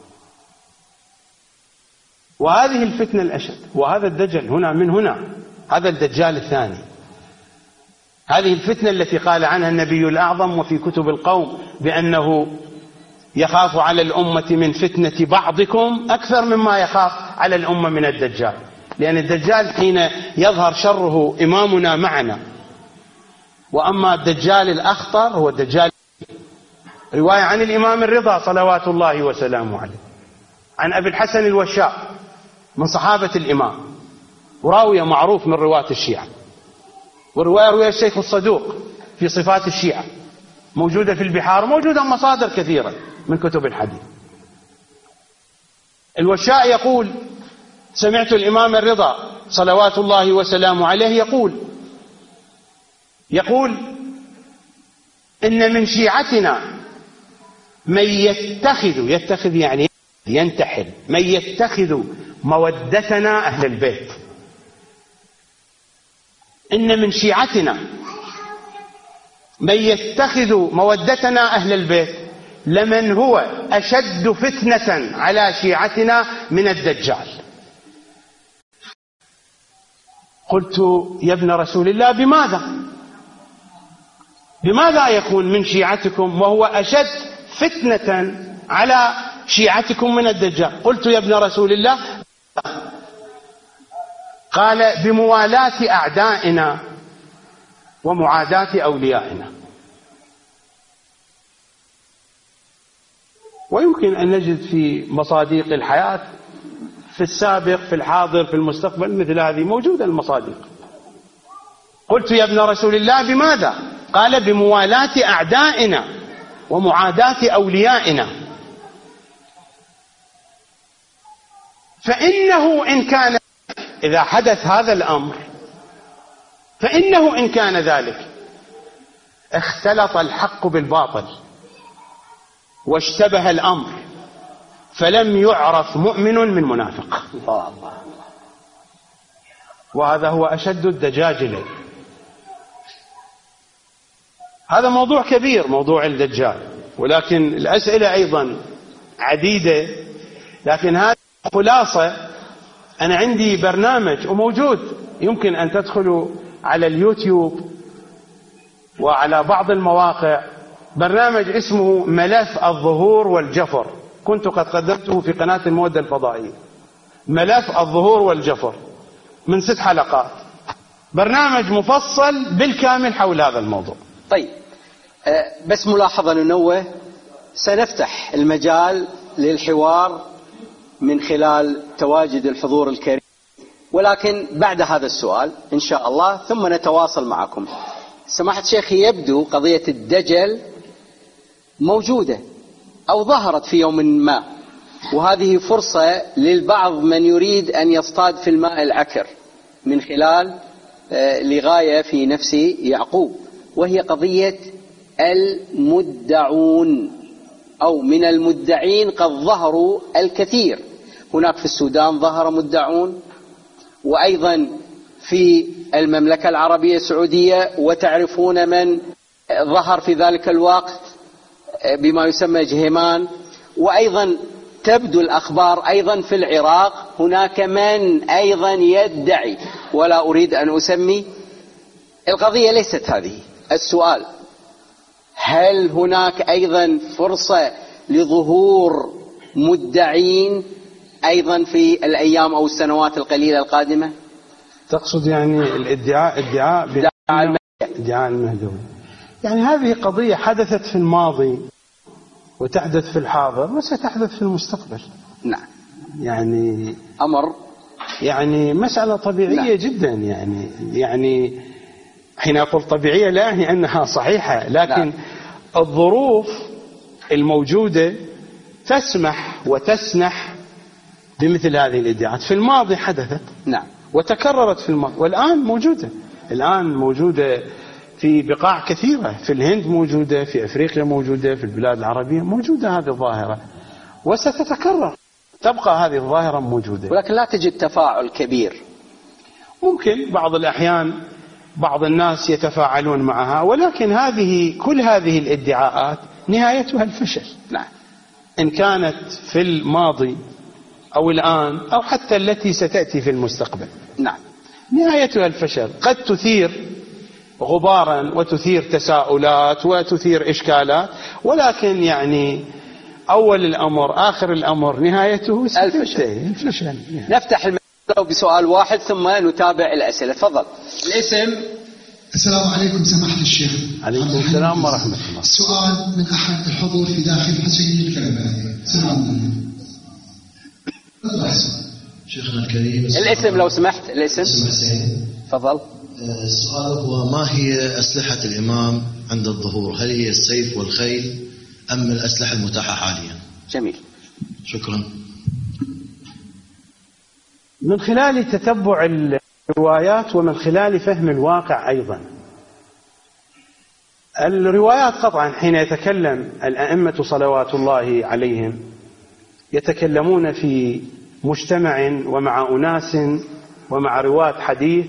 وهذه الفتنة الأشد، وهذا الدجل هنا من هنا، هذا الدجال الثاني. هذه الفتنة التي قال عنها النبي الأعظم وفي كتب القوم بأنه يخاف على الأمة من فتنة بعضكم أكثر مما يخاف على الأمة من الدجال، لأن الدجال حين يظهر شره إمامنا معنا. وأما الدجال الأخطر هو الدجال، رواية عن الإمام الرضا صلوات الله وسلامه عليه عن أبي الحسن الوشاء من صحابة الإمام، وراوية معروف من رواة الشيعة، والرواية رواه الشيخ الصدوق في صفات الشيعة، موجودة في البحار، موجودة مصادر كثيرة من كتب الحديث. الوشاء يقول سمعت الإمام الرضا صلوات الله وسلامه عليه يقول إن من شيعتنا من يتخذ يعني ينتحل، من يتخذ مودتنا أهل البيت. إن من شيعتنا من يتخذ مودتنا أهل البيت لمن هو أشد فتنة على شيعتنا من الدجال. قلت يا ابن رسول الله بماذا يكون من شيعتكم وهو أشد فتنة على شيعتكم من الدجال؟ قلت يا ابن رسول الله، قال بموالاة أعدائنا ومعاداة أوليائنا. ويمكن أن نجد في مصادق الحياة في السابق في الحاضر في المستقبل مثل هذه موجودة المصادق. قلت يا ابن رسول الله بماذا؟ قال بموالاة أعدائنا ومعاداة أوليائنا. فإنه إن كان إذا حدث هذا الأمر، فإنه إن كان ذلك اختلط الحق بالباطل واشتبه الأمر، فلم يعرف مؤمن من منافق. الله الله. وهذا هو أشد الدجاجلة. هذا موضوع كبير، موضوع الدجال، ولكن الأسئلة أيضا عديدة، لكن هذه خلاصة. أنا عندي برنامج وموجود، يمكن أن تدخلوا على اليوتيوب وعلى بعض المواقع، برنامج اسمه ملف الظهور والجفر، كنت قد قدمته في قناة المودة الفضائية. ملف الظهور والجفر من 6 حلقات، برنامج مفصل بالكامل حول هذا الموضوع. طيب، بس ملاحظة ننوه، سنفتح المجال للحوار من خلال تواجد الحضور الكريم، ولكن بعد هذا السؤال إن شاء الله، ثم نتواصل معكم. سماحة الشيخ، يبدو قضية الدجل موجودة أو ظهرت في يوم ما، وهذه فرصة للبعض من يريد أن يصطاد في الماء العكر من خلال لغاية في نفس يعقوب، وهي قضية المدعون أو من المدعين. قد ظهروا الكثير، هناك في السودان ظهر مدعون، وأيضا في المملكة العربية السعودية، وتعرفون من ظهر في ذلك الوقت بما يسمى جهيمان، وأيضا تبدو الأخبار أيضا في العراق هناك من أيضا يدعي، ولا أريد أن أسمي. القضية ليست هذه السؤال، هل هناك أيضا فرصة لظهور مدعين أيضا في الأيام أو السنوات القليلة القادمة؟ تقصد يعني ادعاء المهدوي. يعني هذه قضية حدثت في الماضي وتحدث في الحاضر وستحدث في المستقبل. نعم. يعني أمر، يعني مسألة طبيعية. نعم. جدا. يعني حين أقول طبيعية لا يعني أنها صحيحة، لكن نعم. الظروف الموجودة تسمح وتسنح بمثل هذه الادعاءات. في الماضي حدثت. نعم. وتكررت في الماضي، والآن موجودة. الآن موجودة في بقاع كثيرة، في الهند موجودة، في أفريقيا موجودة، في البلاد العربية موجودة هذه الظاهرة، وستتكرر، تبقى هذه الظاهرة موجودة، ولكن لا تجد تفاعل كبير. ممكن بعض الأحيان بعض الناس يتفاعلون معها، ولكن كل هذه الادعاءات نهايتها الفشل. نعم. إن كانت في الماضي أو الآن أو حتى التي ستأتي في المستقبل. نعم. نهايتها الفشل. قد تثير غبارا وتثير تساؤلات وتثير إشكالات، ولكن يعني أول الأمر آخر الأمر نهايته الفشل. نفتح المجال بسؤال واحد ثم نتابع الأسئلة. تفضل. الاسم. السلام عليكم سماحة الشيخ. عليكم السلام ورحمة الله. سؤال من أحد الحضور في داخل حسين الكلمة. سلام عليكم. شيخنا الكريم، الاسم لو سمحت. الاسم. تفضل. السؤال هو: ما هي أسلحة الإمام عند الظهور؟ هل هي السيف والخيل أم الأسلحة المتاحة حاليا؟ جميل. شكرا. من خلال تتبع الروايات ومن خلال فهم الواقع أيضا. الروايات قطعا حين يتكلم الأئمة صلوات الله عليهم يتكلمون في مجتمع ومع أناس ومع رواة حديث،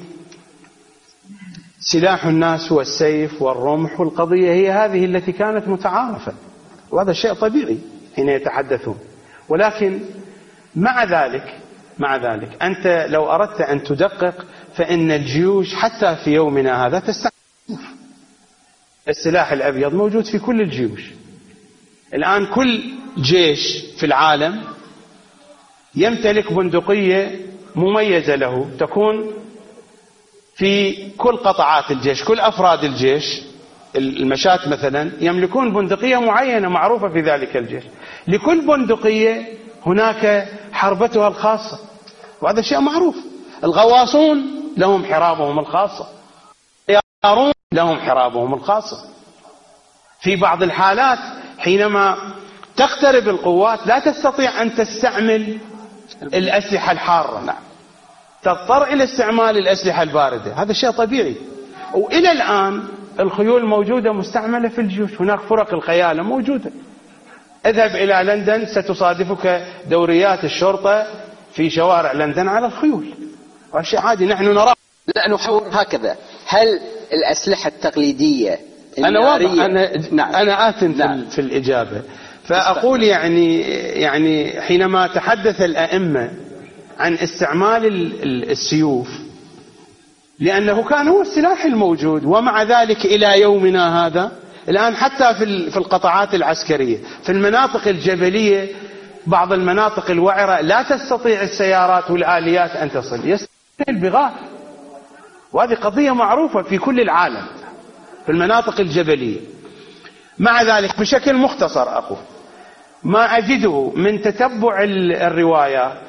سلاح الناس هو السيف والرمح، والقضية هي هذه التي كانت متعارفة، وهذا شيء طبيعي حين يتحدثون. ولكن مع ذلك أنت لو أردت أن تدقق فإن الجيوش حتى في يومنا هذا تستخدم السلاح الأبيض، موجود في كل الجيوش. الآن كل جيش في العالم يمتلك بندقية مميزة له، تكون في كل قطاعات الجيش، كل أفراد الجيش. المشاة مثلا يملكون بندقية معينة معروفة في ذلك الجيش. لكل بندقية هناك حربتها الخاصة، وهذا شيء معروف. الغواصون لهم حرابهم الخاصة، الطيارون لهم حرابهم الخاصة. في بعض الحالات حينما تقترب القوات لا تستطيع أن تستعمل الأسلحة الحارة، نعم، تضطر إلى استعمال الأسلحة الباردة. هذا شيء طبيعي. وإلى الآن الخيول موجودة مستعملة في الجيوش، هناك فرق الخيالة موجودة اذهب إلى لندن ستصادفك دوريات الشرطة في شوارع لندن على الخيول، شيء عادي نحن نراه. لا نحور هكذا. هل الأسلحة التقليدية أنا واضح أنا آثم في الإجابة، فأقول يعني حينما تحدث الأئمة عن استعمال السيوف، لأنه كان هو السلاح الموجود، ومع ذلك إلى يومنا هذا الآن حتى في القطاعات العسكرية في المناطق الجبلية، بعض المناطق الوعرة لا تستطيع السيارات والآليات أن تصل، يستطيع البغال، وهذه قضية معروفة في كل العالم في المناطق الجبلية. مع ذلك بشكل مختصر أقول ما أجده من تتبع الروايات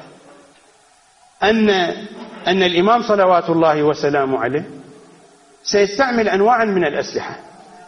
أن الإمام صلوات الله وسلامه عليه سيستعمل أنواعا من الأسلحة.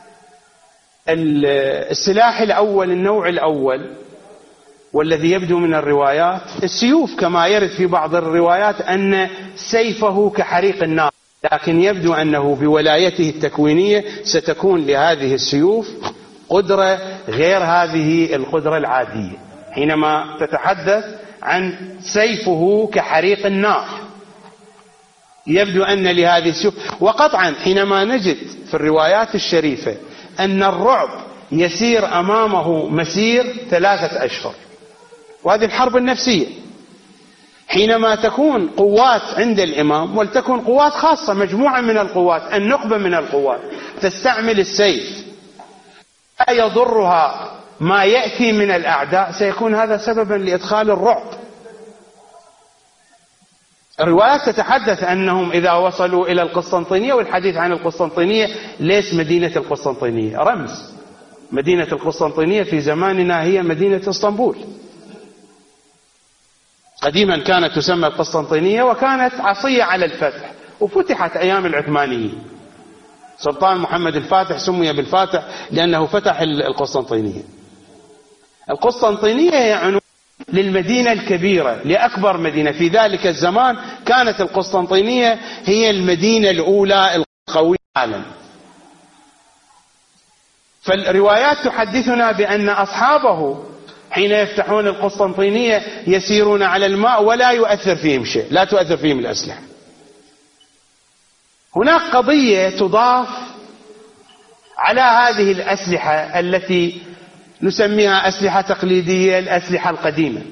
السلاح الأول، النوع الأول والذي يبدو من الروايات السيوف، كما يرد في بعض الروايات أن سيفه كحريق النار، لكن يبدو أنه بولايته التكوينية ستكون لهذه السيوف قدرة غير هذه القدرة العادية. حينما تتحدث عن سيفه كحريق النار يبدو أن لهذه السيوف، وقطعا حينما نجد في الروايات الشريفة أن الرعب يسير أمامه مسير 3 أشهر، وهذه الحرب النفسية. حينما تكون قوات عند الإمام، ولتكن قوات خاصة، مجموعة من القوات، النخبة من القوات تستعمل السيف لا يضرها ما يأتي من الأعداء، سيكون هذا سببا لإدخال الرعب. الروايات تتحدث أنهم إذا وصلوا إلى القسطنطينية، والحديث عن القسطنطينية ليس مدينة القسطنطينية، رمز. مدينة القسطنطينية في زماننا هي مدينة اسطنبول. قديما كانت تسمى القسطنطينية، وكانت عصية على الفتح، وفتحت أيام العثمانيين. سلطان محمد الفاتح سمي بالفاتح لأنه فتح القسطنطينية. القسطنطينية هي عنوان للمدينة الكبيرة، لأكبر مدينة في ذلك الزمان. كانت القسطنطينية هي المدينة الأولى القوية في العالم. فالروايات تحدثنا بأن أصحابه حين يفتحون القسطنطينية يسيرون على الماء ولا يؤثر فيهم شيء، لا تؤثر فيهم الأسلحة. هناك قضية تضاف على هذه الأسلحة التي نسميها أسلحة تقليدية، الأسلحة القديمة،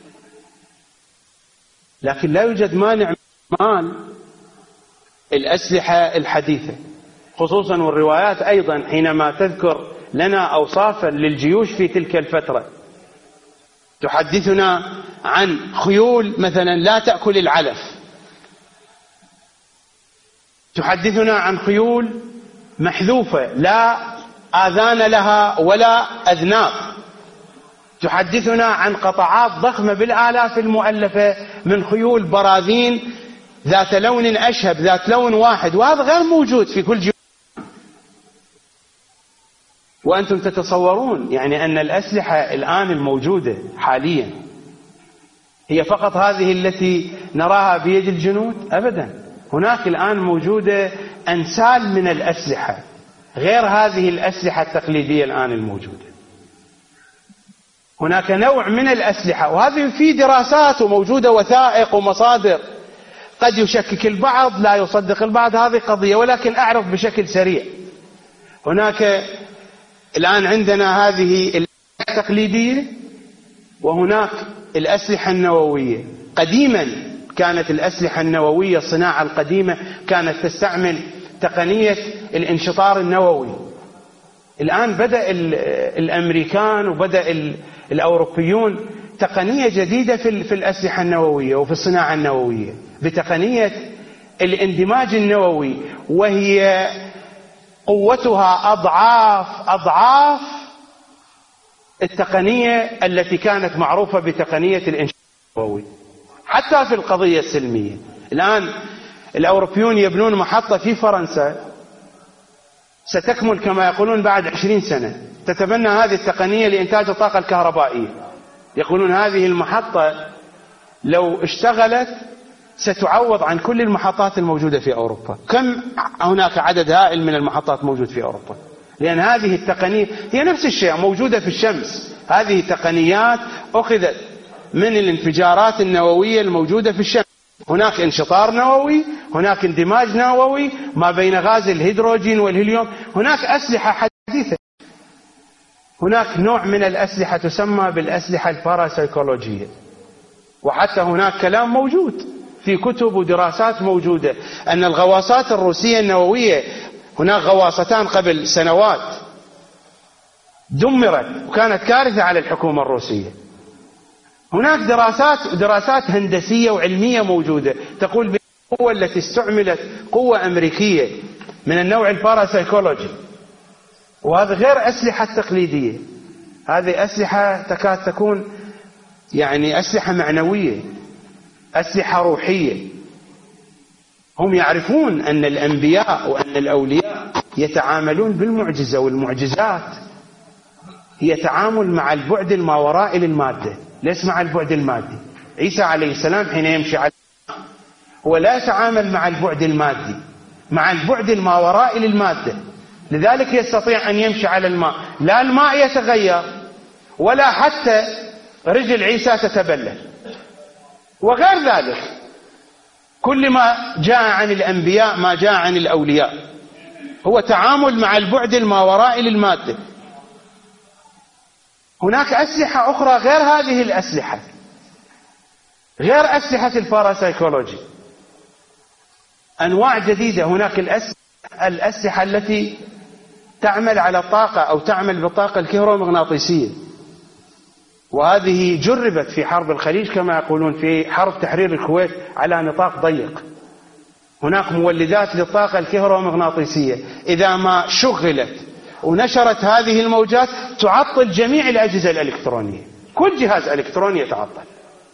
لكن لا يوجد مانع من الأسلحة الحديثة، خصوصا والروايات أيضا حينما تذكر لنا أوصافا للجيوش في تلك الفترة تحدثنا عن خيول مثلا لا تأكل العلف، تحدثنا عن خيول محذوفة لا آذان لها ولا أذناب، تحدثنا عن قطعات ضخمة بالآلاف المؤلفة من خيول براذين ذات لون أشهب، ذات لون واحد، وهذا غير موجود في كل جيوش. وأنتم تتصورون يعني أن الأسلحة الآن الموجودة حاليا هي فقط هذه التي نراها بيد الجنود؟ أبدا، هناك الآن موجودة أنسال من الأسلحة غير هذه الأسلحة التقليدية الآن الموجودة. هناك نوع من الأسلحة، وهذه في دراسات وموجودة وثائق ومصادر، قد يشكك البعض لا يصدق البعض، هذه قضية، ولكن أعرف بشكل سريع. هناك الآن عندنا هذه الأسلحة التقليدية، وهناك الأسلحة النووية. قديما كانت الأسلحة النووية، الصناعة القديمة كانت تستعمل تقنية الانشطار النووي. الآن بدأ الأمريكان وبدأ الأوروبيون تقنية جديدة في الأسلحة النووية وفي الصناعة النووية بتقنية الاندماج النووي، وهي قوتها أضعاف التقنية التي كانت معروفة بتقنية الانشطار النووي. حتى في القضية السلمية الآن الأوروبيون يبنون محطة في فرنسا ستكمل كما يقولون بعد 20 سنة، تتبنى هذه التقنية لإنتاج الطاقة الكهربائية. يقولون هذه المحطة لو اشتغلت ستعوض عن كل المحطات الموجودة في أوروبا. كم هناك عدد هائل من المحطات موجود في أوروبا. لأن هذه التقنية هي نفس الشيء موجودة في الشمس. هذه تقنيات أخذت من الانفجارات النووية الموجودة في الشمس. هناك انشطار نووي، هناك اندماج نووي ما بين غاز الهيدروجين والهيليوم، هناك أسلحة حديثة. هناك نوع من الأسلحة تسمى بالأسلحة الباراسايكولوجية، وحتى هناك كلام موجود في كتب ودراسات موجودة أن الغواصات الروسية النووية، هناك غواصتان قبل سنوات دمرت وكانت كارثة على الحكومة الروسية. هناك دراسات هندسية وعلمية موجودة تقول بالقوة التي استعملت قوة أمريكية من النوع الباراسايكولوجي، وهذا غير أسلحة تقليدية. هذه أسلحة تكاد تكون يعني أسلحة معنوية، أسلحة روحية. هم يعرفون أن الأنبياء وأن الأولياء يتعاملون بالمعجزة، والمعجزات هي تعامل مع البعد الماورائي للمادة، ليس مع البعد المادي. عيسى عليه السلام حين يمشي على هو لا يتعامل مع البعد المادي، مع البعد الماورائي للمادة، لذلك يستطيع أن يمشي على الماء. لا الماء يتغير ولا حتى رجل عيسى تتبلل وغير ذلك. كل ما جاء عن الأنبياء ما جاء عن الأولياء هو تعامل مع البعد الماورائي للمادة. هناك أسلحة أخرى غير هذه الأسلحة، غير أسلحة الباراسايكولوجي، أنواع جديدة. هناك الأسلحة التي تعمل على الطاقة أو تعمل بالطاقة الكهرومغناطيسية، وهذه جربت في حرب الخليج كما يقولون، في حرب تحرير الكويت على نطاق ضيق. هناك مولدات للطاقة الكهرومغناطيسية إذا ما شغلت ونشرت هذه الموجات تعطل جميع الأجهزة الإلكترونية، كل جهاز إلكتروني يتعطل.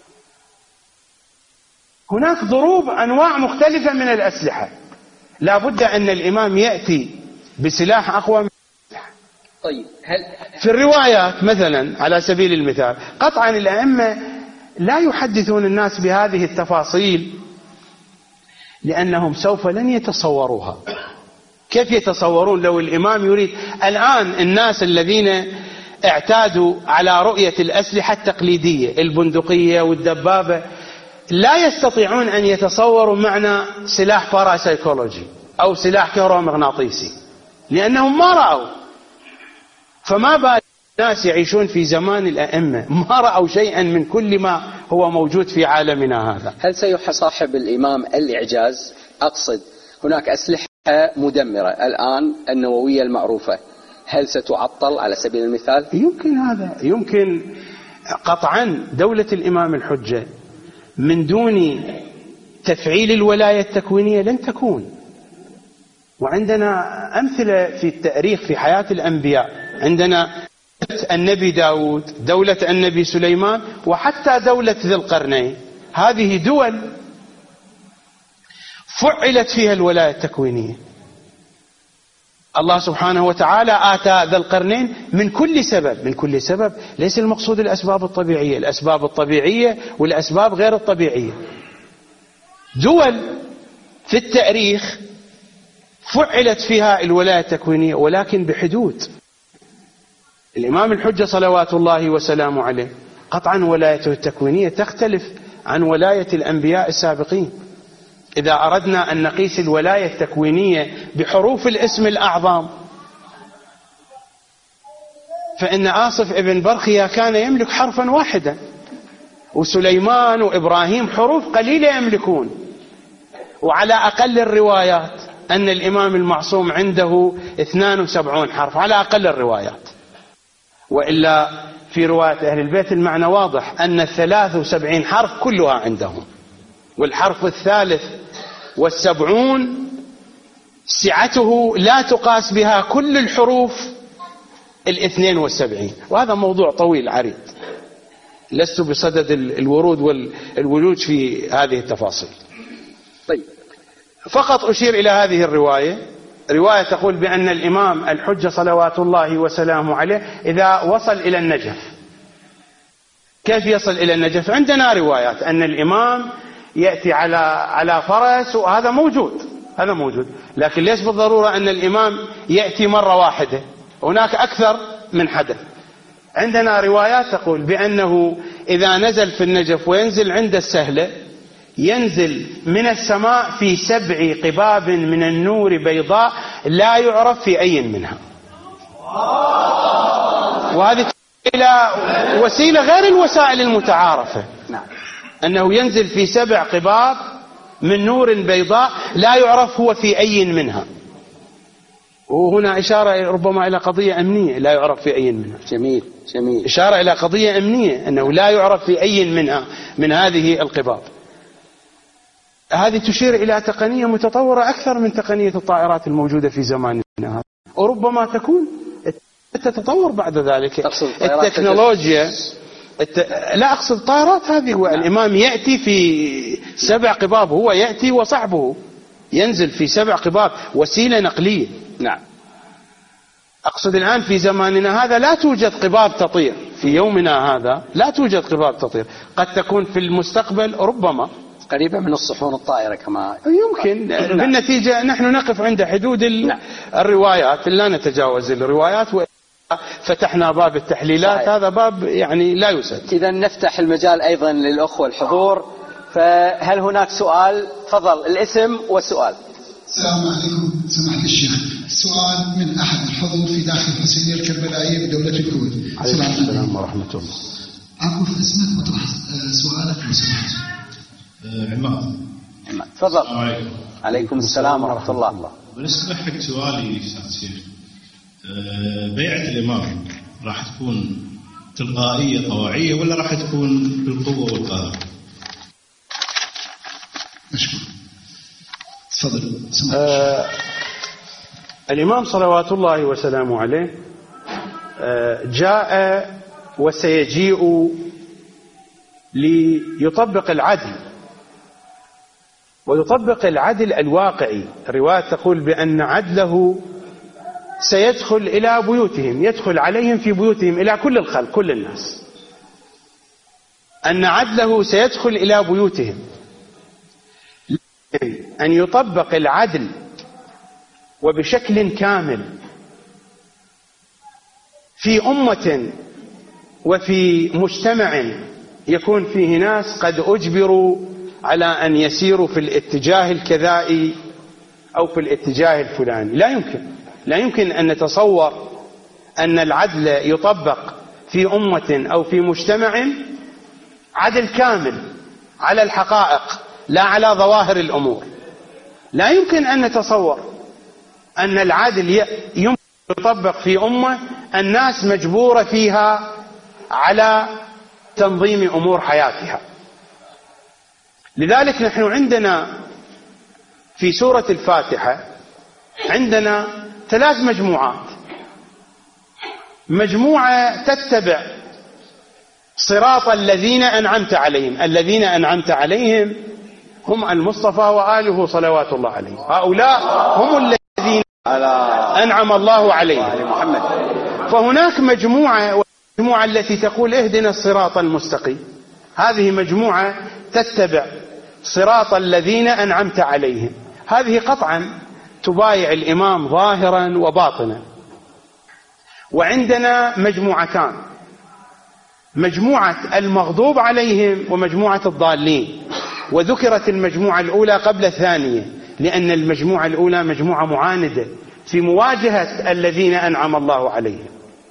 هناك ضروب أنواع مختلفة من الأسلحة، لا بد أن الإمام يأتي بسلاح أقوى من السلاح. طيب في الروايات مثلا على سبيل المثال، قطعا الأئمة لا يحدثون الناس بهذه التفاصيل لأنهم سوف لن يتصوروها. كيف يتصورون لو الإمام يريد الآن الناس الذين اعتادوا على رؤية الأسلحة التقليدية البندقية والدبابة لا يستطيعون أن يتصوروا معنى سلاح باراسايكولوجي أو سلاح كهرومغناطيسي لأنهم ما رأوا. فما بال الناس يعيشون في زمان الأئمة ما رأوا شيئا من كل ما هو موجود في عالمنا هذا. هل سيصاحب الإمام الإعجاز؟ أقصد هناك أسلحة مدمرة الآن النووية المعروفة، هل ستعطل على سبيل المثال؟ يمكن هذا، يمكن قطعا. دولة الإمام الحجة من دون تفعيل الولاية التكوينية لن تكون. وعندنا أمثلة في التاريخ في حياة الأنبياء، عندنا النبي داود، دولة النبي سليمان، وحتى دولة ذي القرنين. هذه دول فعلت فيها الولاية التكوينية. الله سبحانه وتعالى آتى ذا القرنين من كل سبب. ليس المقصود الأسباب الطبيعية، الأسباب الطبيعية والأسباب غير الطبيعية. دول في التاريخ فعلت فيها الولاية التكوينية ولكن بحدود. الإمام الحجة صلوات الله وسلامه عليه قطعا ولايته التكوينية تختلف عن ولاية الأنبياء السابقين. إذا أردنا أن نقيس الولاية التكوينية بحروف الاسم الأعظم فإن آصف ابن برخيا كان يملك حرفا واحدا، وسليمان وإبراهيم حروف قليلة يملكون. وعلى أقل الروايات أن الإمام المعصوم عنده 72 حرف على أقل الروايات، وإلا في رواية أهل البيت المعنى واضح أن 73 حرف كلها عندهم، والحرف 73 سعته لا تقاس بها كل الحروف 72. وهذا موضوع طويل عريض، لست بصدد الورود والولوج في هذه التفاصيل. طيب، فقط أشير إلى هذه رواية تقول بأن الإمام الحجة صلوات الله وسلامه عليه إذا وصل إلى النجف. كيف يصل إلى النجف؟ عندنا روايات أن الإمام يأتي على فرس، وهذا موجود، لكن ليس بالضرورة أن الإمام يأتي مرة واحدة، هناك أكثر من حدث. عندنا روايات تقول بأنه إذا نزل في النجف وينزل عند السهلة ينزل من السماء في 7 قباب من النور بيضاء لا يعرف في أي منها. وهذه إلى وسيلة غير الوسائل المتعارفة، أنه ينزل في 7 قباب من نور بيضاء لا يعرف هو في أي منها. وهنا إشارة ربما إلى قضية أمنية، لا يعرف في أي منها. جميل جميل. إشارة إلى قضية أمنية أنه لا يعرف في أي منها من هذه القباب. هذه تشير إلى تقنية متطورة أكثر من تقنية الطائرات الموجودة في زماننا هذا، وربما تكون تتطور بعد ذلك التكنولوجيا. لا أقصد طائرات هذه، هو الإمام يأتي في 7 قباب، هو يأتي وصحبه ينزل في 7 قباب، وسيلة نقلية. نعم. أقصد الآن في زماننا هذا لا توجد قباب تطير، في يومنا هذا لا توجد قباب تطير، قد تكون في المستقبل ربما قريبة من الصحون الطائرة كما يمكن. بالنتيجة نحن نقف عند حدود الروايات، لا نتجاوز الروايات، فتحنا باب التحليلات. صحيح. هذا باب يعني لا يسد. إذا نفتح المجال أيضا للأخوة الحضور، فهل هناك سؤال؟ تفضل الاسم والسؤال. السلام عليكم سماحة الشيخ، سؤال من أحد الحضور في داخل الحسينية الكربلائية بدولة الكويت. السلام ورحمة الله. أعرف اسمك وطرح سؤالك لو سمحت. عماد. تفضل. عليكم السلام ورحمة الله. بالنسبة حق سؤالي أستاذ، بيعة الإمام راح تكون تلقائية طواعية ولا راح تكون بالقوة والقهر؟ مشكور. تفضل. الإمام صلوات الله وسلامه عليه جاء وسيجيء ليطبق العدل، ويطبق العدل الواقعي. الرواية تقول بأن عدله سيدخل إلى بيوتهم، يدخل عليهم في بيوتهم، إلى كل الخلق كل الناس، أن عدله سيدخل إلى بيوتهم. أن يطبق العدل وبشكل كامل في أمة وفي مجتمع يكون فيه ناس قد أجبروا على أن يسيروا في الاتجاه الكذائي أو في الاتجاه الفلاني. لا يمكن أن نتصور أن العدل يطبق في أمة أو في مجتمع عدل كامل على الحقائق لا على ظواهر الأمور. لا يمكن أن نتصور أن العدل يمكن يطبق في أمة الناس مجبورة فيها على تنظيم أمور حياتها. لذلك نحن عندنا في سورة الفاتحة عندنا 3 مجموعات. مجموعة تتبع صراط الذين أنعمت عليهم، الذين أنعمت عليهم هم المصطفى وآله صلوات الله عليه، هؤلاء هم الذين أنعم الله عليهم. فهناك مجموعة التي تقول اهدنا الصراط المستقيم، هذه مجموعة تتبع صراط الذين أنعمت عليهم، هذه قطعا تبايع الإمام ظاهرا وباطنا. وعندنا مجموعتان، مجموعة المغضوب عليهم ومجموعة الضالين، وذكرت المجموعة الأولى قبل الثانية لأن المجموعة الأولى مجموعة معاندة في مواجهة الذين أنعم الله عليهم،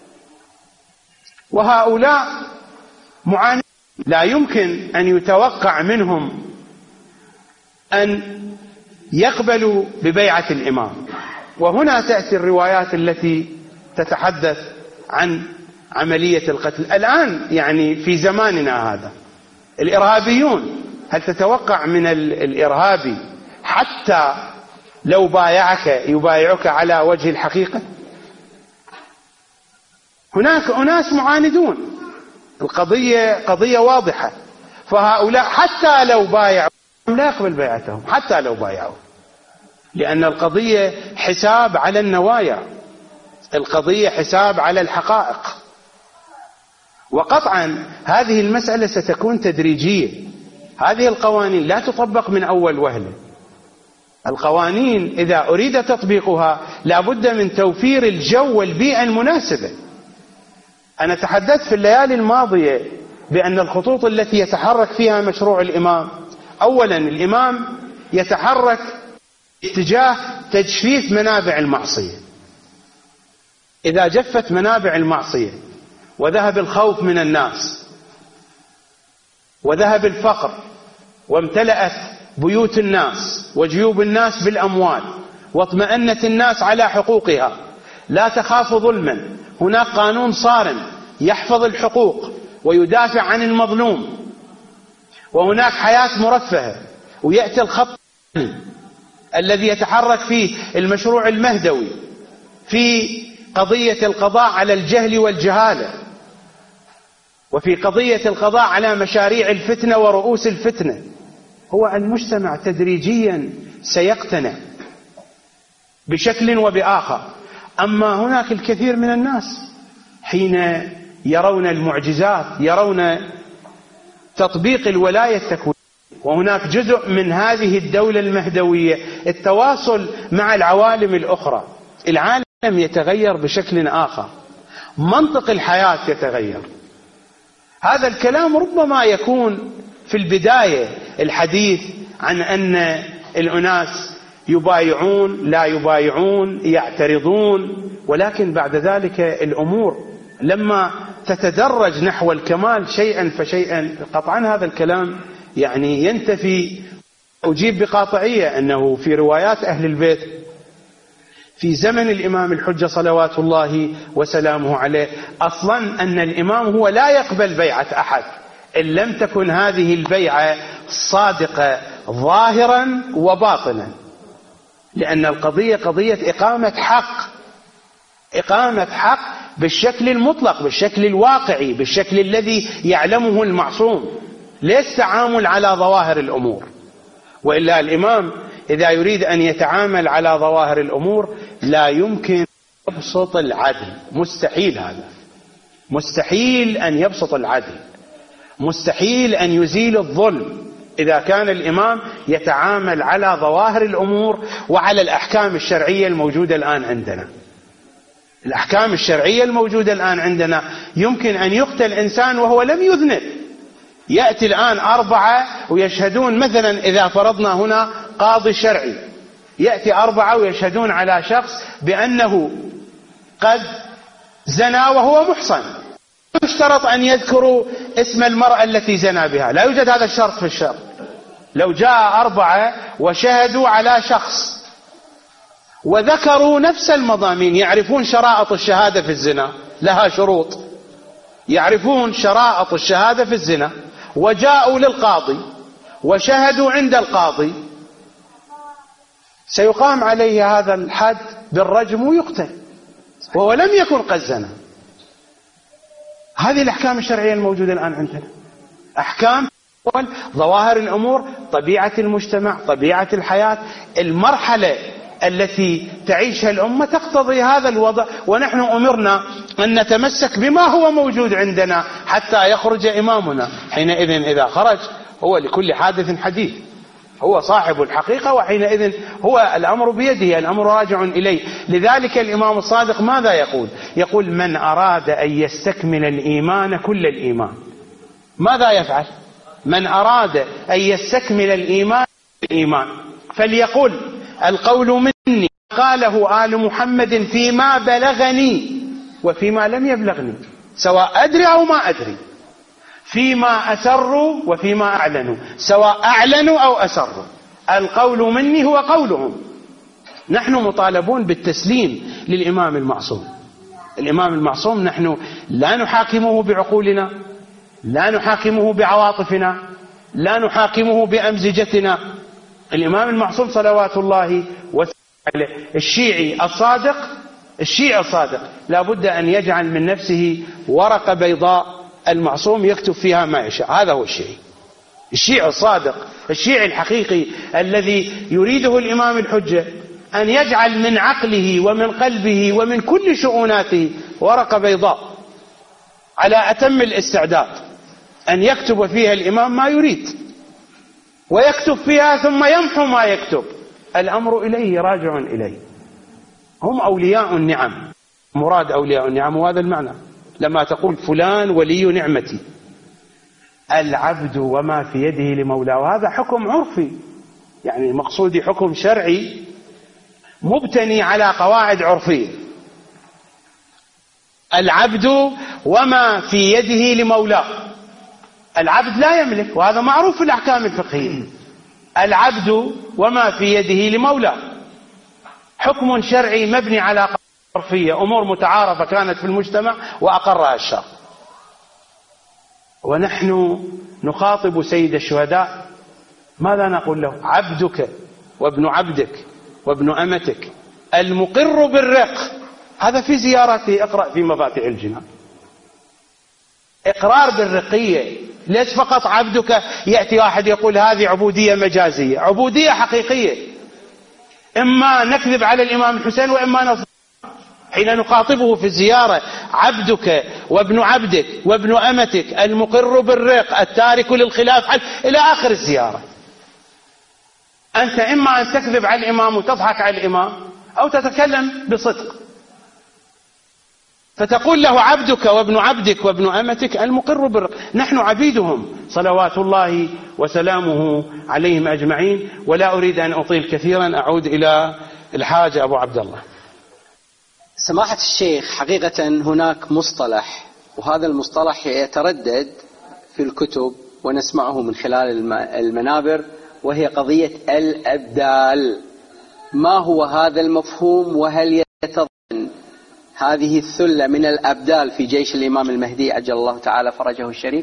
وهؤلاء معاندة لا يمكن أن يتوقع منهم أن يقبلوا ببيعة الإمام. وهنا تأتي الروايات التي تتحدث عن عملية القتل الآن، يعني في زماننا هذا الإرهابيون، هل تتوقع من الإرهابي حتى لو بايعك يبايعك على وجه الحقيقة؟ هناك أناس معاندون، القضية قضية واضحة، فهؤلاء حتى لو بايعوا لا يقبل بيعتهم، حتى لو بايعوا، لأن القضية حساب على النوايا، القضية حساب على الحقائق. وقطعا هذه المسألة ستكون تدريجية، هذه القوانين لا تطبق من أول وهلة، القوانين إذا أريد تطبيقها لا بد من توفير الجو والبيئة المناسبة. أنا تحدثت في الليالي الماضية بأن الخطوط التي يتحرك فيها مشروع الإمام، أولا الإمام يتحرك اتجاه تجفيف منابع المعصية. إذا جفت منابع المعصية وذهب الخوف من الناس وذهب الفقر وامتلأت بيوت الناس وجيوب الناس بالأموال واطمأنت الناس على حقوقها، لا تخاف ظلما، هناك قانون صارم يحفظ الحقوق ويدافع عن المظلوم، وهناك حياة مرفهة، ويأتي الخط الذي يتحرك فيه المشروع المهدوي في قضية القضاء على الجهل والجهالة، وفي قضية القضاء على مشاريع الفتنة ورؤوس الفتنة. هو المجتمع تدريجيا سيقتنع بشكل وبآخر. أما هناك الكثير من الناس حين يرون المعجزات، يرون تطبيق الولاية التكوينية، وهناك جزء من هذه الدولة المهدوية التواصل مع العوالم الأخرى. العالم يتغير بشكل آخر، منطق الحياة يتغير. هذا الكلام ربما يكون في البداية الحديث عن أن الأناس يبايعون لا يبايعون يعترضون، ولكن بعد ذلك الأمور لما تتدرج نحو الكمال شيئا فشيئا قطعا هذا الكلام يعني ينتفي. أجيب بقاطعية أنه في روايات أهل البيت في زمن الإمام الحجة صلوات الله وسلامه عليه أصلا أن الإمام هو لا يقبل بيعة أحد إن لم تكن هذه البيعة صادقة ظاهرا وباطنا، لأن القضية قضية إقامة حق بالشكل المطلق، بالشكل الواقعي، بالشكل الذي يعلمه المعصوم، ليس تعامل على ظواهر الأمور. وإلا الإمام إذا يريد أن يتعامل على ظواهر الأمور لا يمكن يبسط العدل، مستحيل. هذا مستحيل أن يبسط العدل، مستحيل أن يزيل الظلم إذا كان الإمام يتعامل على ظواهر الأمور وعلى الأحكام الشرعية الموجودة الآن عندنا. الأحكام الشرعية الموجودة الآن عندنا يمكن أن يقتل إنسان وهو لم يذنب. يأتي الآن 4 ويشهدون، مثلا إذا فرضنا هنا قاضي شرعي، يأتي 4 ويشهدون على شخص بأنه قد زنى وهو محصن، يشترط أن يذكروا اسم المرأة التي زنى بها، لا يوجد هذا الشرط في الشرع. لو جاء 4 وشهدوا على شخص وذكروا نفس المضامين، يعرفون شرائط الشهادة في الزنا، لها شروط، يعرفون شرائط الشهادة في الزنا، وجاءوا للقاضي وشهدوا عند القاضي، سيقام عليه هذا الحد بالرجم ويقتل وهو لم يكن قد زنى. هذه الأحكام الشرعية الموجودة الآن عندنا، أحكام ظواهر الأمور، طبيعة المجتمع، طبيعة الحياة، المرحلة التي تعيشها الأمة تقتضي هذا الوضع، ونحن أمرنا أن نتمسك بما هو موجود عندنا حتى يخرج إمامنا. حينئذ إذا خرج هو لكل حادث حديث، هو صاحب الحقيقة، وحينئذ هو الأمر بيده، الأمر راجع إليه. لذلك الإمام الصادق ماذا يقول؟ يقول: من أراد أن يستكمل الإيمان كل الإيمان. ماذا يفعل؟ من أراد أن يستكمل الإيمان فليقل: القول مني قاله آل محمد فيما بلغني وفيما لم يبلغني، سواء أدري أو ما أدري، فيما أسروا وفيما أعلنوا، سواء أعلنوا أو أسروا، القول مني هو قولهم. نحن مطالبون بالتسليم للإمام المعصوم. الإمام المعصوم نحن لا نحاكمه بعقولنا، لا نحاكمه بعواطفنا، لا نحاكمه بأمزجتنا. الإمام المعصوم صلوات الله وسلامه عليه الشيعي الصادق لا بد أن يجعل من نفسه ورقة بيضاء المعصوم يكتب فيها ما يشاء. هذا هو الشيعي الصادق، الشيعي الحقيقي الذي يريده الإمام الحجة، أن يجعل من عقله ومن قلبه ومن كل شؤوناته ورقة بيضاء على أتم الاستعداد، أن يكتب فيها الإمام ما يريد، ويكتب فيها ثم يمحو ما يكتب، الأمر إليه راجع إليه. هم أولياء النعم، مراد أولياء النعم وهذا المعنى. لما تقول فلان ولي نعمتي، العبد وما في يده لمولاه، وهذا حكم عرفي، يعني مقصودي حكم شرعي مبتني على قواعد عرفية. العبد وما في يده لمولاه، العبد لا يملك، وهذا معروف في الأحكام الفقهية. العبد وما في يده لمولاه حكم شرعي مبني على قواعد عرفية، أمور متعارفة كانت في المجتمع وأقرها الشرع. ونحن نخاطب سيد الشهداء، ماذا نقول له؟ عبدك وابن عبدك وابن أمتك المقر بالرق. هذا في زيارته، اقرأ في مفاتيح الجنان. إقرار بالرقية، ليس فقط عبدك. يأتي واحد يقول هذه عبودية مجازية، عبودية حقيقية. إما نكذب على الإمام الحسين وإما نصدق. حين نخاطبه في الزيارة عبدك وابن عبدك وابن أمتك المقر بالرق التارك للخلاف إلى آخر الزيارة. أنت إما أن تكذب على الإمام وتضحك على الإمام، أو تتكلم بصدق، فتقول له عبدك وابن عبدك وابن أمتك المقر بالرق. نحن عبيدهم صلوات الله وسلامه عليهم أجمعين. ولا أريد أن أطيل كثيرا، أعود إلى الحاج أبو عبد الله. سماحة الشيخ، حقيقة هناك مصطلح، وهذا المصطلح يتردد في الكتب ونسمعه من خلال المنابر، وهي قضية الأبدال. ما هو هذا المفهوم؟ وهل يتضمن هذه الثلة من الأبدال في جيش الإمام المهدي عجل الله تعالى فرجه الشريف؟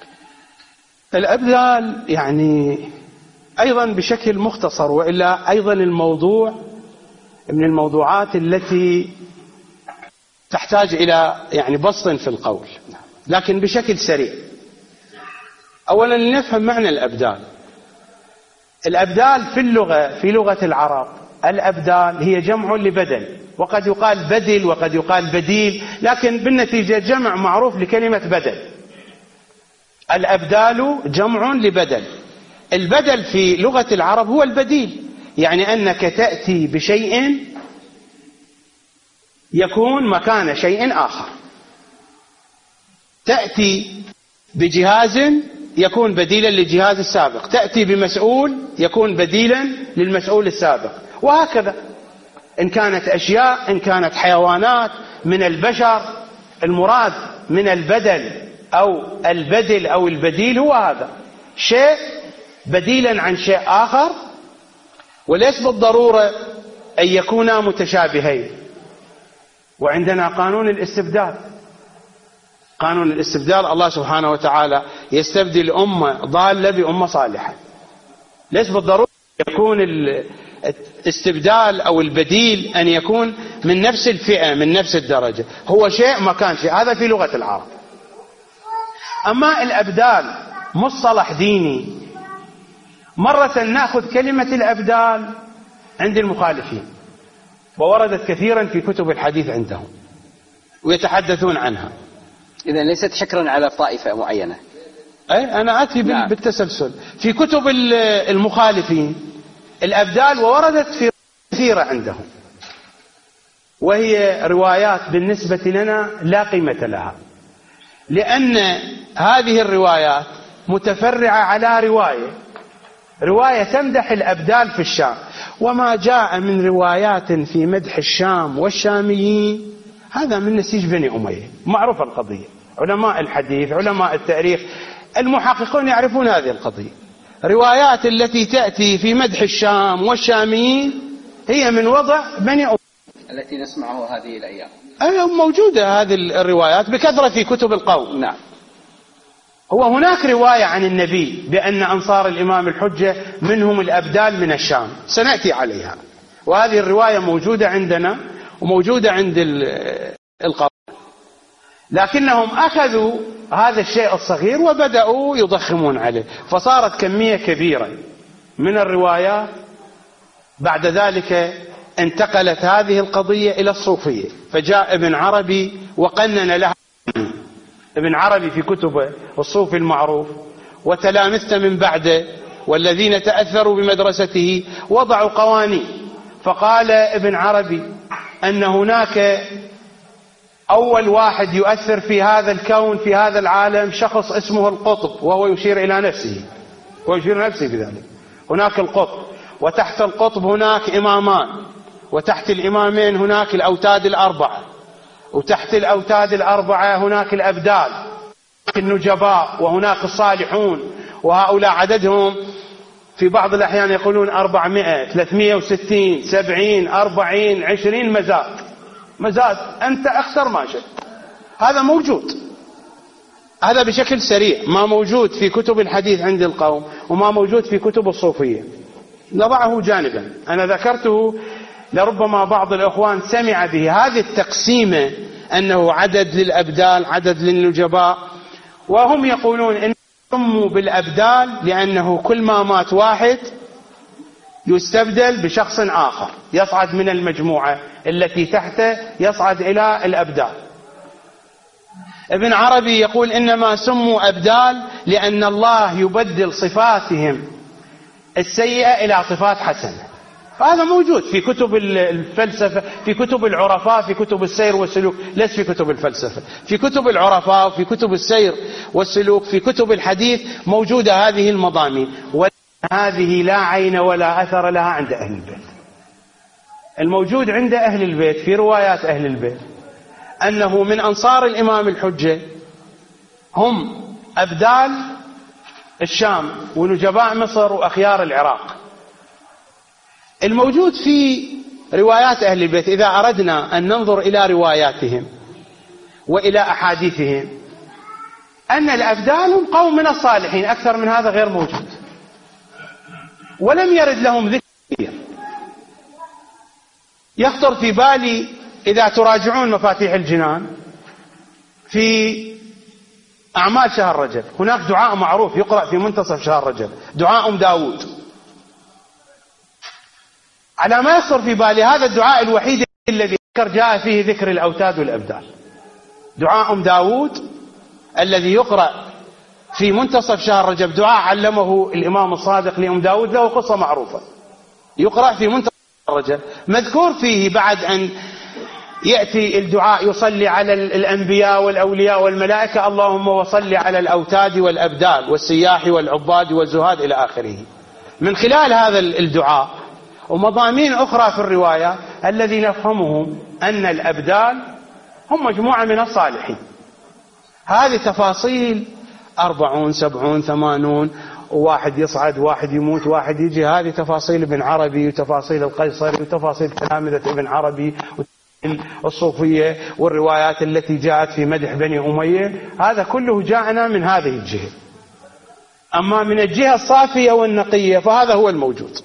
الأبدال يعني أيضا بشكل مختصر، وإلا أيضا الموضوع من الموضوعات التي تحتاج إلى يعني بسط في القول، لكن بشكل سريع. أولا لنفهم معنى الأبدال. الأبدال في لغة العرب، الأبدال هي جمع لبدل، وقد يقال بدل وقد يقال بديل، لكن بالنتيجة جمع معروف لكلمة بدل. الأبدال جمع لبدل. البدل في لغة العرب هو البديل، يعني أنك تأتي بشيء يكون مكان شيء آخر. تأتي بجهاز يكون بديلا للجهاز السابق، تأتي بمسؤول يكون بديلا للمسؤول السابق، وهكذا. إن كانت أشياء، إن كانت حيوانات، من البشر، المراد من البدل أو البدل أو البديل هو هذا، شيء بديلا عن شيء آخر، وليس بالضرورة أن يكونا متشابهين. وعندنا قانون الاستبدال. قانون الاستبدال الله سبحانه وتعالى يستبدل أمة ضالة بأمة صالحة. ليس بالضرورة يكون الاستبدال أو البديل أن يكون من نفس الفئة من نفس الدرجة، هو شيء مكان شيء. هذا في لغة العرب. أما الأبدال مصطلح ديني، مرة نأخذ كلمة الأبدال عند المخالفين، ووردت كثيرا في كتب الحديث عندهم ويتحدثون عنها. إذن ليست حكرا على طائفة معينة. أي أنا أتي بالتسلسل في كتب المخالفين الأبدال، ووردت في كثيرة عندهم، وهي روايات بالنسبة لنا لا قيمة لها، لأن هذه الروايات متفرعة على رواية تمدح الأبدال في الشام، وما جاء من روايات في مدح الشام والشاميين هذا من نسيج بني أمية. معروف القضية، علماء الحديث، علماء التاريخ، المحققون يعرفون هذه القضية. روايات التي تأتي في مدح الشام والشاميين هي من وضع بني أمية التي نسمعه هذه الأيام. موجودة هذه الروايات بكثرة في كتب القوم. نعم. هو هناك رواية عن النبي بأن أنصار الإمام الحجة منهم الأبدال من الشام، سنأتي عليها، وهذه الرواية موجودة عندنا وموجودة عند القوم، لكنهم أخذوا هذا الشيء الصغير وبدأوا يضخمون عليه، فصارت كمية كبيرة من الروايات. بعد ذلك انتقلت هذه القضية إلى الصوفية، فجاء ابن عربي وقنن لها. ابن عربي في كتبه الصوفي المعروف، وتلامذته من بعده والذين تأثروا بمدرسته وضعوا قوانين. فقال ابن عربي أن هناك أول واحد يؤثر في هذا الكون في هذا العالم شخص اسمه القطب، وهو يشير إلى نفسه ويشير نفسه بذلك. هناك القطب، وتحت القطب هناك إمامان، وتحت الإمامين هناك الأوتاد الأربعة، وتحت الأوتاد الأربعة هناك الأبدال النجباء، وهناك الصالحون، وهؤلاء عددهم في بعض الأحيان يقولون 400 360 70 40 20 مزاد أنت أكثر ما شئت. هذا موجود، هذا بشكل سريع ما موجود في كتب الحديث عند القوم وما موجود في كتب الصوفية. نضعه جانبا، أنا ذكرته لربما بعض الأخوان سمع به، هذه التقسيمة أنه عدد للأبدال عدد للنجباء، وهم يقولون إن سموا بالأبدال لأنه كل ما مات واحد يستبدل بشخص آخر يصعد من المجموعة التي تحته يصعد إلى الأبدال. ابن عربي يقول إنما سموا أبدال لأن الله يبدل صفاتهم السيئة إلى صفات حسنة. هذا موجود في كتب الفلسفة، في كتب العرفاء، في كتب السير والسلوك، ليس في كتب الفلسفة، في كتب العرفاء وفي كتب السير والسلوك، في كتب الحديث موجودة هذه المضامين، وهذه لا عين ولا أثر لها عند أهل البيت. الموجود عند أهل البيت في روايات أهل البيت أنه من أنصار الإمام الحجة هم أبدال الشام ونجباء مصر وأخيار العراق. الموجود في روايات أهل البيت إذا أردنا أن ننظر إلى رواياتهم وإلى أحاديثهم أن الأبدال هم قوم من الصالحين، أكثر من هذا غير موجود، ولم يرد لهم ذكر. يخطر في بالي إذا تراجعون مفاتيح الجنان في أعمال شهر رجب هناك دعاء معروف يقرأ في منتصف شهر رجب، دعاء داود. على ما يخطر في بالي هذا الدعاء الوحيد الذي جاء فيه ذكر الأوتاد والأبدال، دعاء داود الذي يقرأ في منتصف شهر رجب، دعاء علمه الإمام الصادق لأم داود، له قصة معروفة يقرأ في منتصف شهر رجب، مذكور فيه بعد أن يأتي الدعاء يصلي على الأنبياء والأولياء والملائكة اللهم وصل على الأوتاد والأبدال والسياح والعباد والزهاد إلى آخره. من خلال هذا الدعاء ومضامين أخرى في الرواية الذي نفهمه أن الأبدال هم مجموعة من الصالحين. هذه تفاصيل 40 70 80 وواحد يصعد واحد يموت واحد يجي، هذه تفاصيل ابن عربي وتفاصيل القيصري وتفاصيل تلامذة ابن عربي الصوفية والروايات التي جاءت في مدح بني أمية، هذا كله جاءنا من هذه الجهة. أما من الجهة الصافية والنقية فهذا هو الموجود.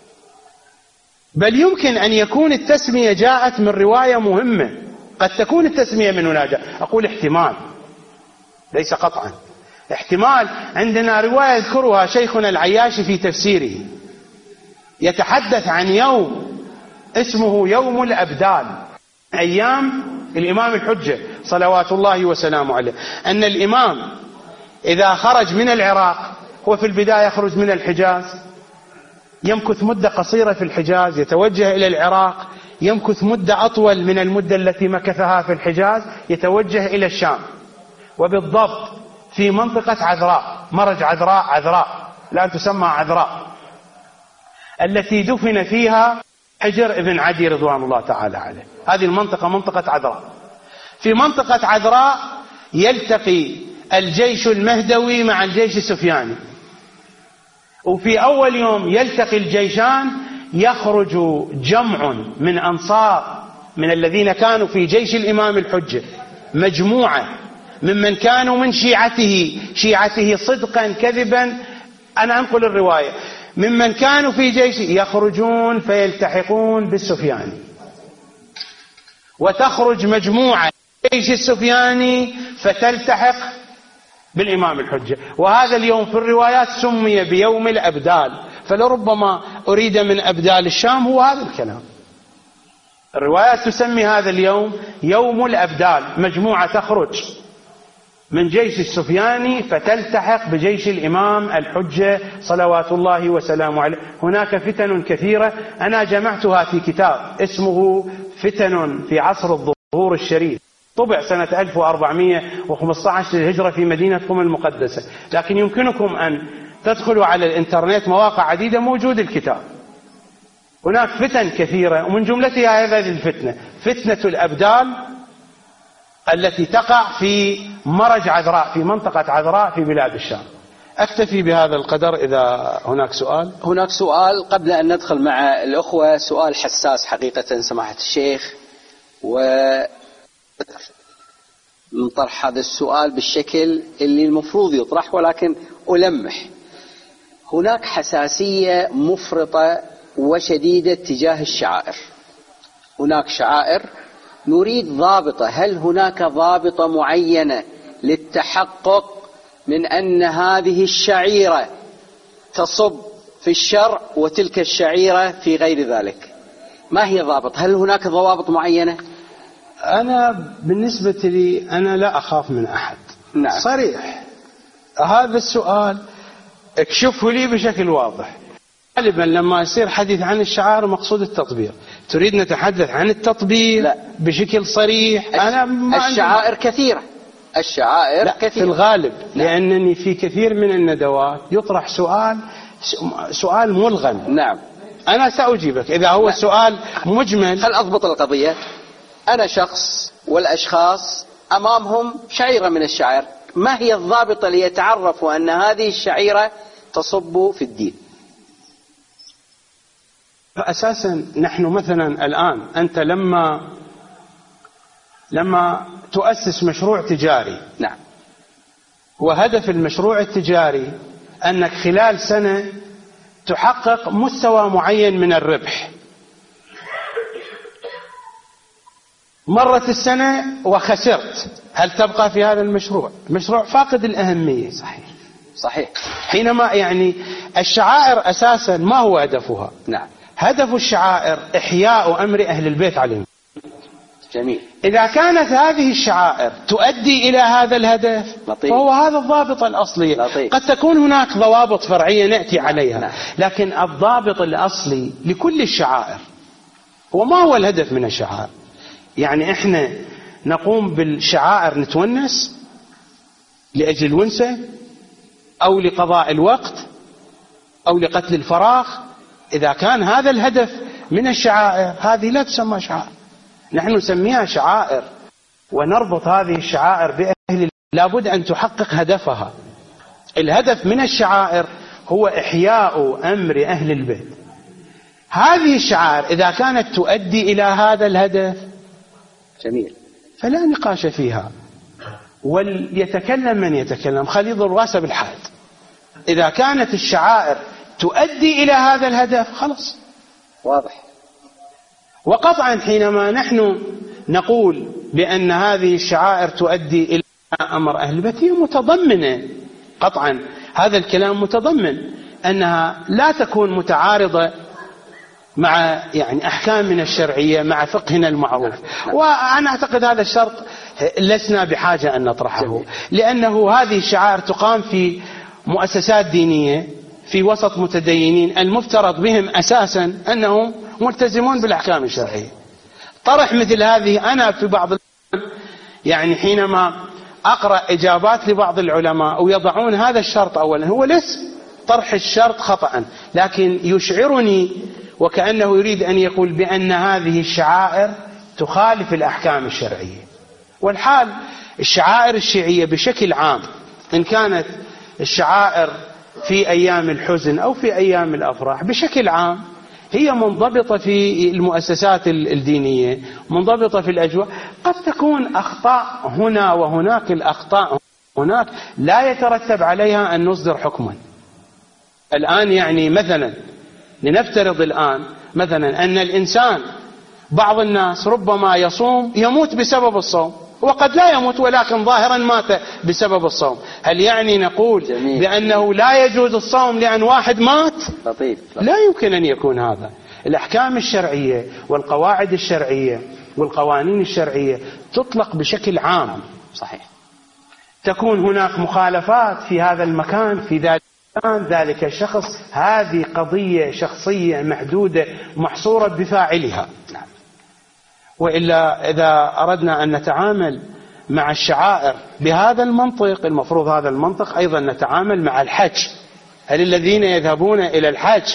بل يمكن أن يكون التسمية جاءت من رواية مهمة، قد تكون التسمية من هنا جاء، أقول احتمال ليس قطعا، احتمال. عندنا رواية يذكرها شيخنا العياشي في تفسيره يتحدث عن يوم اسمه يوم الأبدال، أيام الإمام الحجة صلوات الله وسلامه عليه، أن الإمام إذا خرج من العراق، هو في البداية يخرج من الحجاز، يمكث مدة قصيرة في الحجاز، يتوجه إلى العراق، يمكث مدة أطول من المدة التي مكثها في الحجاز، يتوجه إلى الشام، وبالضبط في منطقة عذراء، مرج عذراء الآن تسمى عذراء، التي دفن فيها حجر ابن عدي رضوان الله تعالى عليه. هذه المنطقة منطقة عذراء. في منطقة عذراء يلتقي الجيش المهدوي مع الجيش السفياني، وفي أول يوم يلتقي الجيشان يخرج جمع من أنصار من الذين كانوا في جيش الإمام الحجة، مجموعة ممن كانوا من شيعته صدقا كذبا، أنا أنقل الرواية، ممن كانوا في جيش يخرجون فيلتحقون بالسفياني، وتخرج مجموعة جيش السفياني فتلتحق بالإمام الحجة. وهذا اليوم في الروايات سمي بيوم الأبدال، فلربما أريد من أبدال الشام هو هذا الكلام. الروايات تسمي هذا اليوم يوم الأبدال، مجموعة تخرج من جيش السفياني فتلتحق بجيش الإمام الحجة صلوات الله وسلامه عليه. هناك فتن كثيرة أنا جمعتها في كتاب اسمه فتن في عصر الظهور الشريف، طبع سنة 1415 للهجرة في مدينة قم المقدسة، لكن يمكنكم أن تدخلوا على الإنترنت مواقع عديدة موجود الكتاب. هناك فتن كثيرة ومن جملتها هذه الفتنة، فتنة الأبدال التي تقع في مرج عذراء، في منطقة عذراء في بلاد الشام. أكتفي بهذا القدر. إذا هناك سؤال. هناك سؤال قبل أن ندخل مع الأخوة، سؤال حساس حقيقة سماحة الشيخ، ومن طرح هذا السؤال بالشكل اللي المفروض يطرح، ولكن ألمح هناك حساسية مفرطة وشديدة تجاه الشعائر. هناك شعائر نريد ضابطة، هل هناك ضابطة معينة للتحقق من أن هذه الشعيرة تصب في الشرع وتلك الشعيرة في غير ذلك؟ ما هي ضابط؟ هل هناك ضوابط معينة؟ أنا بالنسبة لي أنا لا أخاف من أحد. نعم. صريح. هذا السؤال اكشفه لي بشكل واضح. غالبا لما يصير حديث عن الشعائر مقصود التطبيق، تريد نتحدث عن التطبيق لا. بشكل صريح. أنا ما الشعائر كثيرة، الشعائر لا كثيرة في الغالب. لا. لأنني في كثير من الندوات يطرح سؤال ملغم. نعم. أنا سأجيبك إذا هو السؤال مجمل. خل أضبط القضية. أنا شخص والأشخاص أمامهم شعيرة من الشعائر، ما هي الضابطة ليتعرفوا أن هذه الشعيرة تصب في الدين؟ أساسا نحن مثلا الآن أنت لما تؤسس مشروع تجاري، نعم، وهدف المشروع التجاري أنك خلال سنة تحقق مستوى معين من الربح، مرت السنة وخسرت، هل تبقى في هذا المشروع؟ المشروع فاقد الأهمية. صحيح. حينما يعني الشعائر أساسا ما هو هدفها؟ نعم. هدف الشعائر إحياء أمر أهل البيت عليهم. جميل. إذا كانت هذه الشعائر تؤدي إلى هذا الهدف لطيف. فهو هذا الضابط الأصلي. لطيف. قد تكون هناك ضوابط فرعية نأتي عليها. نعم. لكن الضابط الأصلي لكل الشعائر هو ما هو الهدف من الشعائر. يعني إحنا نقوم بالشعائر نتونس لأجل الونسة أو لقضاء الوقت أو لقتل الفراغ. إذا كان هذا الهدف من الشعائر هذه لا تسمى شعائر. نحن نسميها شعائر ونربط هذه الشعائر بأهل. لابد أن تحقق هدفها. الهدف من الشعائر هو إحياء أمر أهل البيت. هذه الشعائر إذا كانت تؤدي إلى هذا الهدف جميل فلا نقاش فيها، وليتكلم من يتكلم، خليض الرأس بالحاد. إذا كانت الشعائر تؤدي إلى هذا الهدف خلاص واضح. وقطعا حينما نحن نقول بأن هذه الشعائر تؤدي إلى أمر أهل البيت هي متضمنة، قطعا هذا الكلام متضمن أنها لا تكون متعارضة مع يعني أحكامنا الشرعية مع فقهنا المعروف. وأنا أعتقد هذا الشرط لسنا بحاجة أن نطرحه، لأنه هذه الشعائر تقام في مؤسسات دينية في وسط متدينين المفترض بهم أساسا أنهم ملتزمون بالأحكام الشرعية. طرح مثل هذه أنا في بعض يعني حينما أقرأ إجابات لبعض العلماء ويضعون هذا الشرط أولا، هو ليس طرح الشرط خطأ، لكن يشعرني وكأنه يريد أن يقول بأن هذه الشعائر تخالف الأحكام الشرعية. والحال الشعائر الشيعية بشكل عام إن كانت الشعائر في أيام الحزن أو في أيام الأفراح بشكل عام هي منضبطة في المؤسسات الدينية، منضبطة في الأجواء. قد تكون أخطاء هنا وهناك، الأخطاء هناك لا يترتب عليها أن نصدر حكما. الآن يعني مثلا لنفترض الآن مثلا أن الإنسان بعض الناس ربما يصوم يموت بسبب الصوم، وقد لا يموت ولكن ظاهرا مات بسبب الصوم، هل يعني نقول جميل. بأنه لا يجوز الصوم لأن واحد مات؟ لطيف. لا يمكن أن يكون هذا. الأحكام الشرعية والقواعد الشرعية والقوانين الشرعية تطلق بشكل عام. صحيح. تكون هناك مخالفات في هذا المكان في ذلك المكان ذلك الشخص، هذه قضية شخصية محدودة محصورة بفاعلها. وإلا إذا أردنا أن نتعامل مع الشعائر بهذا المنطق، المفروض هذا المنطق أيضا نتعامل مع الحج. هل الذين يذهبون إلى الحج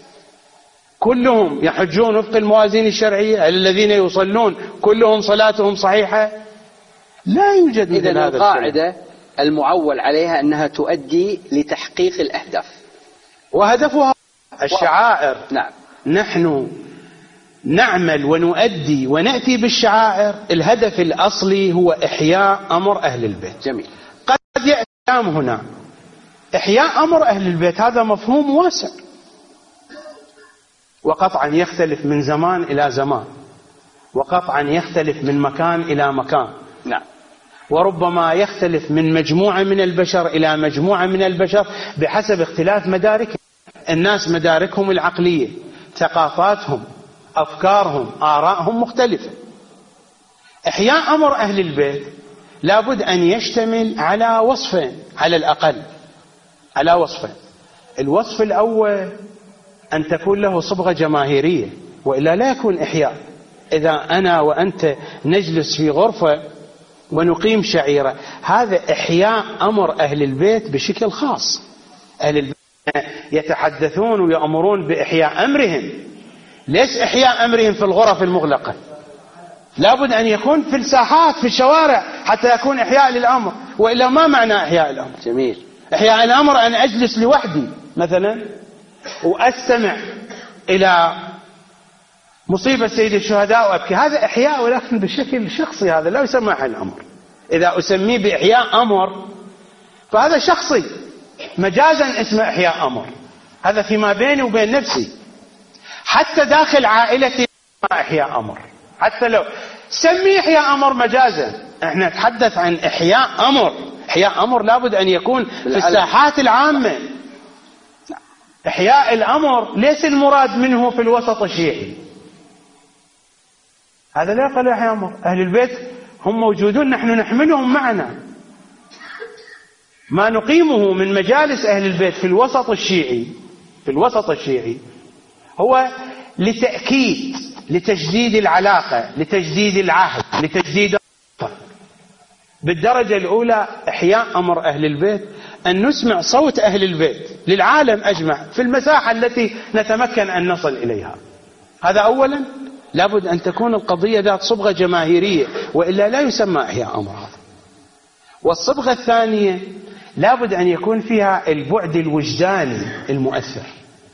كلهم يحجون وفق الموازين الشرعية؟ هل الذين يصلون كلهم صلاتهم صحيحة؟ لا يوجد مثل هذا. القاعدة المعول عليها أنها تؤدي لتحقيق الأهداف، وهدفها الشعائر. نعم. نحن نعمل ونؤدي ونأتي بالشعائر، الهدف الأصلي هو إحياء أمر أهل البيت. جميل. قد يأتي هنا إحياء أمر أهل البيت، هذا مفهوم واسع، وقطعا يختلف من زمان إلى زمان، وقطعا يختلف من مكان إلى مكان. نعم. وربما يختلف من مجموعة من البشر إلى مجموعة من البشر بحسب اختلاف مداركهم. الناس مداركهم العقلية، ثقافاتهم، أفكارهم، آرائهم مختلفة. إحياء أمر أهل البيت لابد أن يشتمل على وصفين على الأقل، على وصفين. الوصف الأول أن تكون له صبغة جماهيرية، وإلا لا يكون إحياء. إذا أنا وأنت نجلس في غرفة ونقيم شعيرة، هذا إحياء أمر أهل البيت بشكل خاص. أهل البيت يتحدثون ويأمرون بإحياء أمرهم، ليس إحياء أمرهم في الغرف المغلقة. لابد أن يكون في الساحات في الشوارع حتى يكون إحياء للأمر، وإلا ما معنى إحياء الأمر؟ جميل. إحياء الأمر أن أجلس لوحدي مثلا وأستمع إلى مصيبة سيد الشهداء وأبكي، هذا إحياء ولكن بشكل شخصي، هذا لا يسمى إحياء الأمر. إذا أسميه بإحياء أمر فهذا شخصي، مجازا اسمه إحياء أمر، هذا فيما بيني وبين نفسي. حتى داخل عائلتي إحياء أمر، حتى لو سمي إحياء أمر مجازا، احنا نتحدث عن إحياء أمر. إحياء أمر لابد أن يكون في الساحات العامة. إحياء الأمر ليس المراد منه في الوسط الشيعي، هذا لا يقل إحياء أمر. أهل البيت هم موجودون، نحن نحملهم معنا. ما نقيمه من مجالس أهل البيت في الوسط الشيعي، في الوسط الشيعي هو لتأكيد، لتجديد العلاقة، لتجديد العهد، لتجديد بالدرجة الأولى. إحياء أمر أهل البيت أن نسمع صوت أهل البيت للعالم أجمع في المساحة التي نتمكن أن نصل إليها. هذا أولا، لابد أن تكون القضية ذات صبغة جماهيرية، وإلا لا يسمى إحياء أمر هذا. والصبغة الثانية لابد أن يكون فيها البعد الوجداني المؤثر،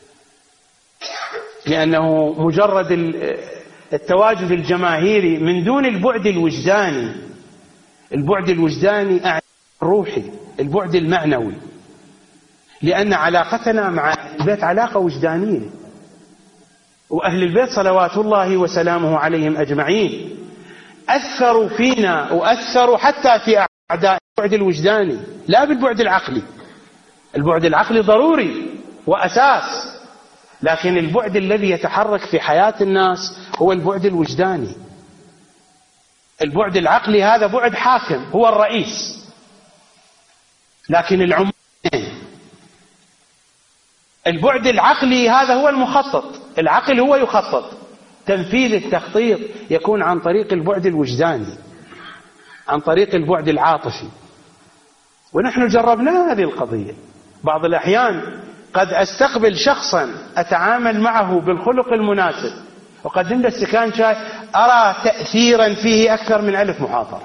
لأنه مجرد التواجد الجماهيري من دون البعد الوجداني، البعد الوجداني الروحي، البعد المعنوي، لأن علاقتنا مع أهل البيت علاقة وجدانية. وأهل البيت صلوات الله وسلامه عليهم أجمعين أثروا فينا وأثروا حتى في أعداء. البعد الوجداني لا بالبعد العقلي، البعد العقلي ضروري وأساس، لكن البعد الذي يتحرك في حياة الناس هو البعد الوجداني. البعد العقلي هذا بعد حاكم، هو الرئيس، لكن العموم. البعد العقلي هذا هو المخطط، العقل هو يخطط، تنفيذ التخطيط يكون عن طريق البعد الوجداني، عن طريق البعد العاطفي. ونحن جربنا هذه القضية. بعض الأحيان قد أستقبل شخصا أتعامل معه بالخلق المناسب وقدم له استكان شاي، أرى تأثيرا فيه أكثر من 1000 محاضرة.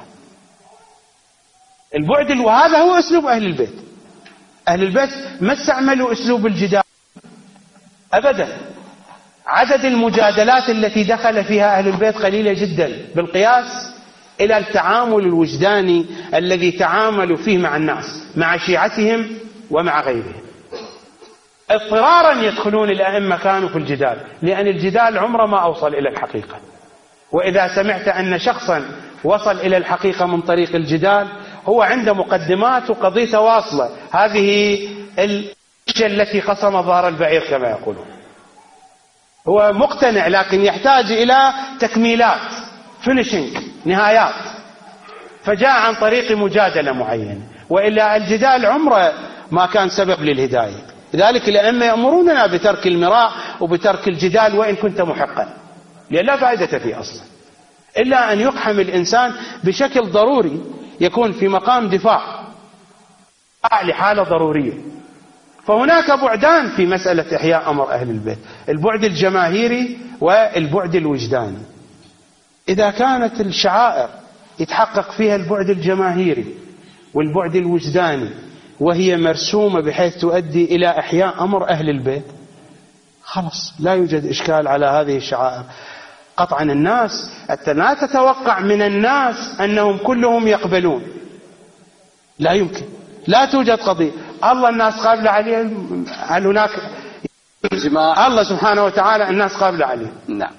البعد، وهذا هو أسلوب أهل البيت. أهل البيت ما استعملوا أسلوب الجدال أبدا. عدد المجادلات التي دخل فيها أهل البيت قليلة جدا بالقياس إلى التعامل الوجداني الذي تعاملوا فيه مع الناس، مع شيعتهم ومع غيرهم. اضطرارا يدخلون الأئمة كانوا في الجدال، لأن الجدال عمره ما أوصل إلى الحقيقة. وإذا سمعت أن شخصا وصل إلى الحقيقة من طريق الجدال، هو عنده مقدمات وقضية واصلة، هذه التي خصم ظهر البعير كما يقولون. هو مقتنع لكن يحتاج إلى تكميلات، فينيشنج، نهايات، فجاء عن طريق مجادلة معينة. وإلا الجدال عمره ما كان سبب للهداية. لذلك الأئمة يأمروننا بترك المراء وبترك الجدال وإن كنت محقا، لأن لا فائدة فيه أصلا، إلا أن يقحم الإنسان بشكل ضروري، يكون في مقام دفاع لحالة ضرورية. فهناك بعدان في مسألة إحياء أمر أهل البيت، البعد الجماهيري والبعد الوجداني. إذا كانت الشعائر يتحقق فيها البعد الجماهيري والبعد الوجداني وهي مرسومة بحيث تؤدي إلى إحياء أمر أهل البيت، خلاص لا يوجد إشكال على هذه الشعائر. قطعا الناس لا تتوقع من الناس أنهم كلهم يقبلون، لا يمكن، لا توجد قضية الله الناس قابلة عليه. هل هناك الله سبحانه وتعالى الناس قابلة عليه؟ نعم.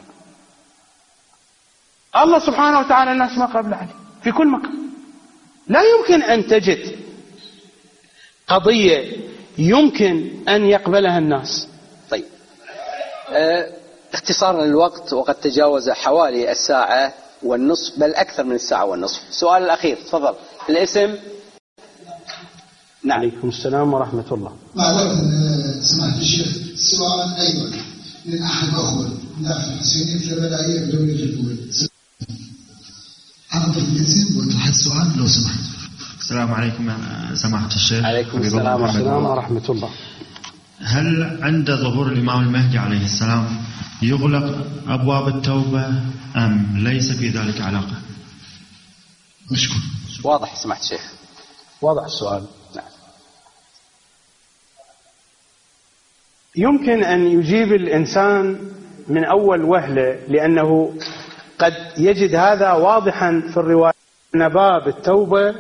الله سبحانه وتعالى الناس ما قابلة عليه في كل مكان. لا يمكن أن تجد قضية يمكن أن يقبلها الناس. طيب، اختصارا للوقت وقد تجاوز حوالي الساعة والنصف، بل أكثر من الساعة والنصف. السؤال الأخير، تفضل. الاسم. نعم. عليكم السلام ورحمة الله. معذرة سماحة الشيخ، السؤال أيضا من أحد أخوة داخل الحسينية الكربلائية بدولة الكويت. عرف الاسم وتحت السؤال لو سمحت. السلام عليكم سماحة الشيخ. عليكم السلام ورحمة الله. هل عند ظهور الإمام المهدي عليه السلام يغلق أبواب التوبة أم ليس في ذلك علاقة؟ مشكور. واضح سماحة الشيخ. واضح السؤال. نعم. يمكن أن يجيب الإنسان من أول وهلة، لأنه قد يجد هذا واضحا في الرواية أن باب التوبة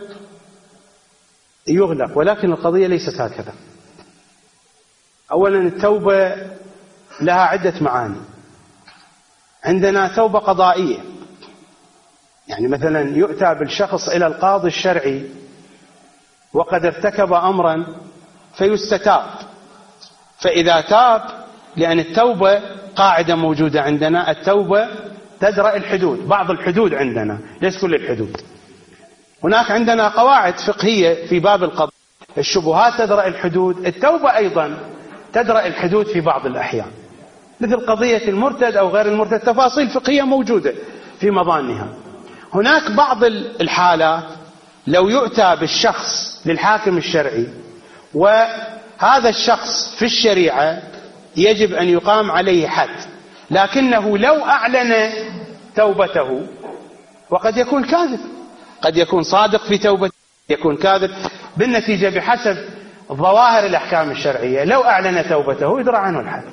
يغلق، ولكن القضية ليست هكذا. أولا التوبة لها عدة معاني. عندنا توبة قضائية، يعني مثلا يؤتى بالشخص إلى القاضي الشرعي وقد ارتكب أمرا فيستتاب، فإذا تاب، لأن التوبة قاعدة موجودة عندنا، التوبة تدرأ الحدود، بعض الحدود عندنا ليس كل الحدود. هناك عندنا قواعد فقهية في باب القضاء، الشبهات تدرأ الحدود، التوبة أيضا تدرأ الحدود في بعض الأحيان، مثل قضية المرتد أو غير المرتد، تفاصيل فقهية موجودة في مظانها. هناك بعض الحالات لو يؤتى بالشخص للحاكم الشرعي وهذا الشخص في الشريعة يجب أن يقام عليه حد، لكنه لو أعلن توبته، وقد يكون كاذب، قد يكون صادق في توبته، يكون كاذب، بالنتيجة بحسب ظواهر الأحكام الشرعية لو أعلن توبته يدرى عنه الحد.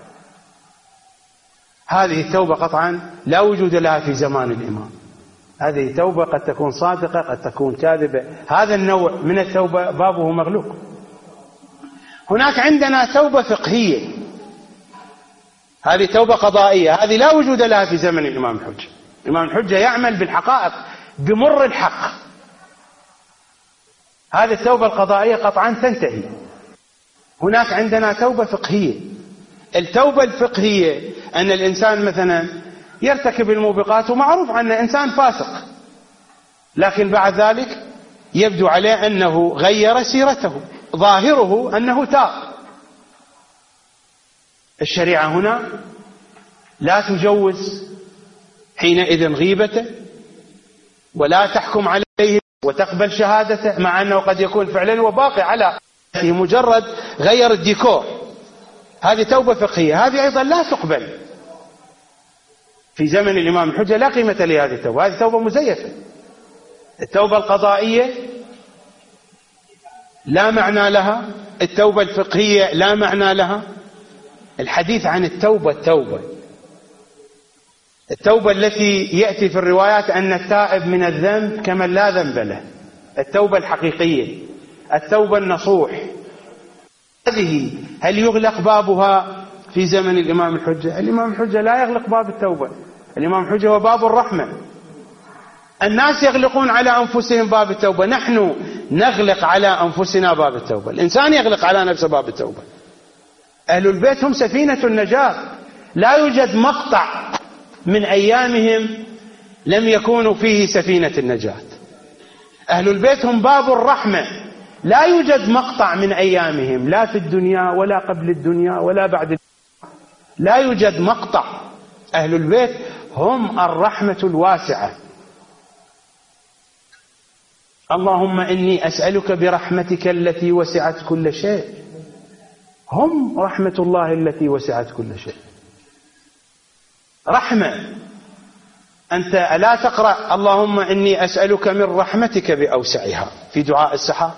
هذه التوبة قطعا لا وجود لها في زمان الإمام. هذه توبة قد تكون صادقة قد تكون كاذبة، هذا النوع من التوبة بابه مغلوق. هناك عندنا توبة فقهية، هذه توبة قضائية، هذه لا وجود لها في زمن الإمام الحجة. الإمام الحجة يعمل بالحقائق بمر الحق، هذه التوبة القضائية قطعا تنتهي. هناك عندنا توبة فقهية. التوبة الفقهية أن الإنسان مثلا يرتكب الموبقات ومعروف عنه إنسان فاسق، لكن بعد ذلك يبدو عليه أنه غير سيرته، ظاهره أنه تاب. الشريعة هنا لا تجوز حينئذ غيبته ولا تحكم عليه وتقبل شهادته، مع أنه قد يكون فعلا وباقي على مجرد غير الديكور. هذه توبة فقهية، هذه أيضا لا تقبل في زمن الإمام الحجة، لا قيمة لهذه التوبة، هذه توبة مزيفة. التوبة القضائية لا معنى لها، التوبة الفقهية لا معنى لها. الحديث عن التوبة التوبة التي يأتي في الروايات أن التائب من الذنب كمن لا ذنب له، التوبة الحقيقية، التوبة النصوح. هذه هل يغلق بابها في زمن الإمام الحجة؟ الإمام الحجة لا يغلق باب التوبة، الإمام الحجة هو باب الرحمة. الناس يغلقون على أنفسهم باب التوبة، نحن نغلق على أنفسنا باب التوبة. الإنسان يغلق على نفسه باب التوبة. أهل البيت هم سفينة النجاة، لا يوجد مقطع من أيامهم لم يكونوا فيه سفينة النجاة. أهل البيت هم باب الرحمة، لا يوجد مقطع من أيامهم لا في الدنيا ولا قبل الدنيا ولا بعد الدنيا. لا يوجد مقطع. أهل البيت هم الرحمة الواسعة. اللهم إني أسألك برحمتك التي وسعت كل شيء. هم رحمة الله التي وسعت كل شيء. رحمة. أنت ألا تقرأ اللهم إني أسألك من رحمتك بأوسعها في دعاء السحر؟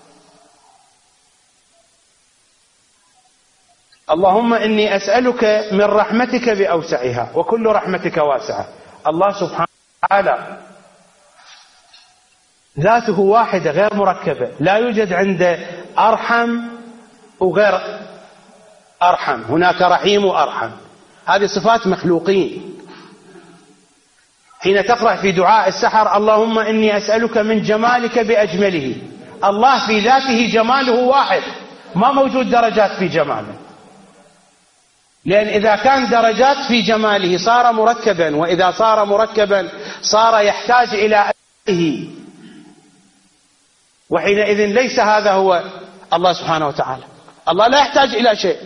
اللهم إني أسألك من رحمتك بأوسعها، وكل رحمتك واسعة. الله سبحانه وتعالى ذاته واحدة غير مركبة، لا يوجد عنده أرحم وغير أرحم، هناك رحيم وأرحم، هذه صفات مخلوقين. حين تقرأ في دعاء السحر اللهم إني أسألك من جمالك بأجمله، الله في ذاته جماله واحد، ما موجود درجات في جماله، لأن إذا كان درجات في جماله صار مركبا، وإذا صار مركبا صار يحتاج إلى أجله، وحينئذ ليس هذا هو الله سبحانه وتعالى. الله لا يحتاج إلى شيء،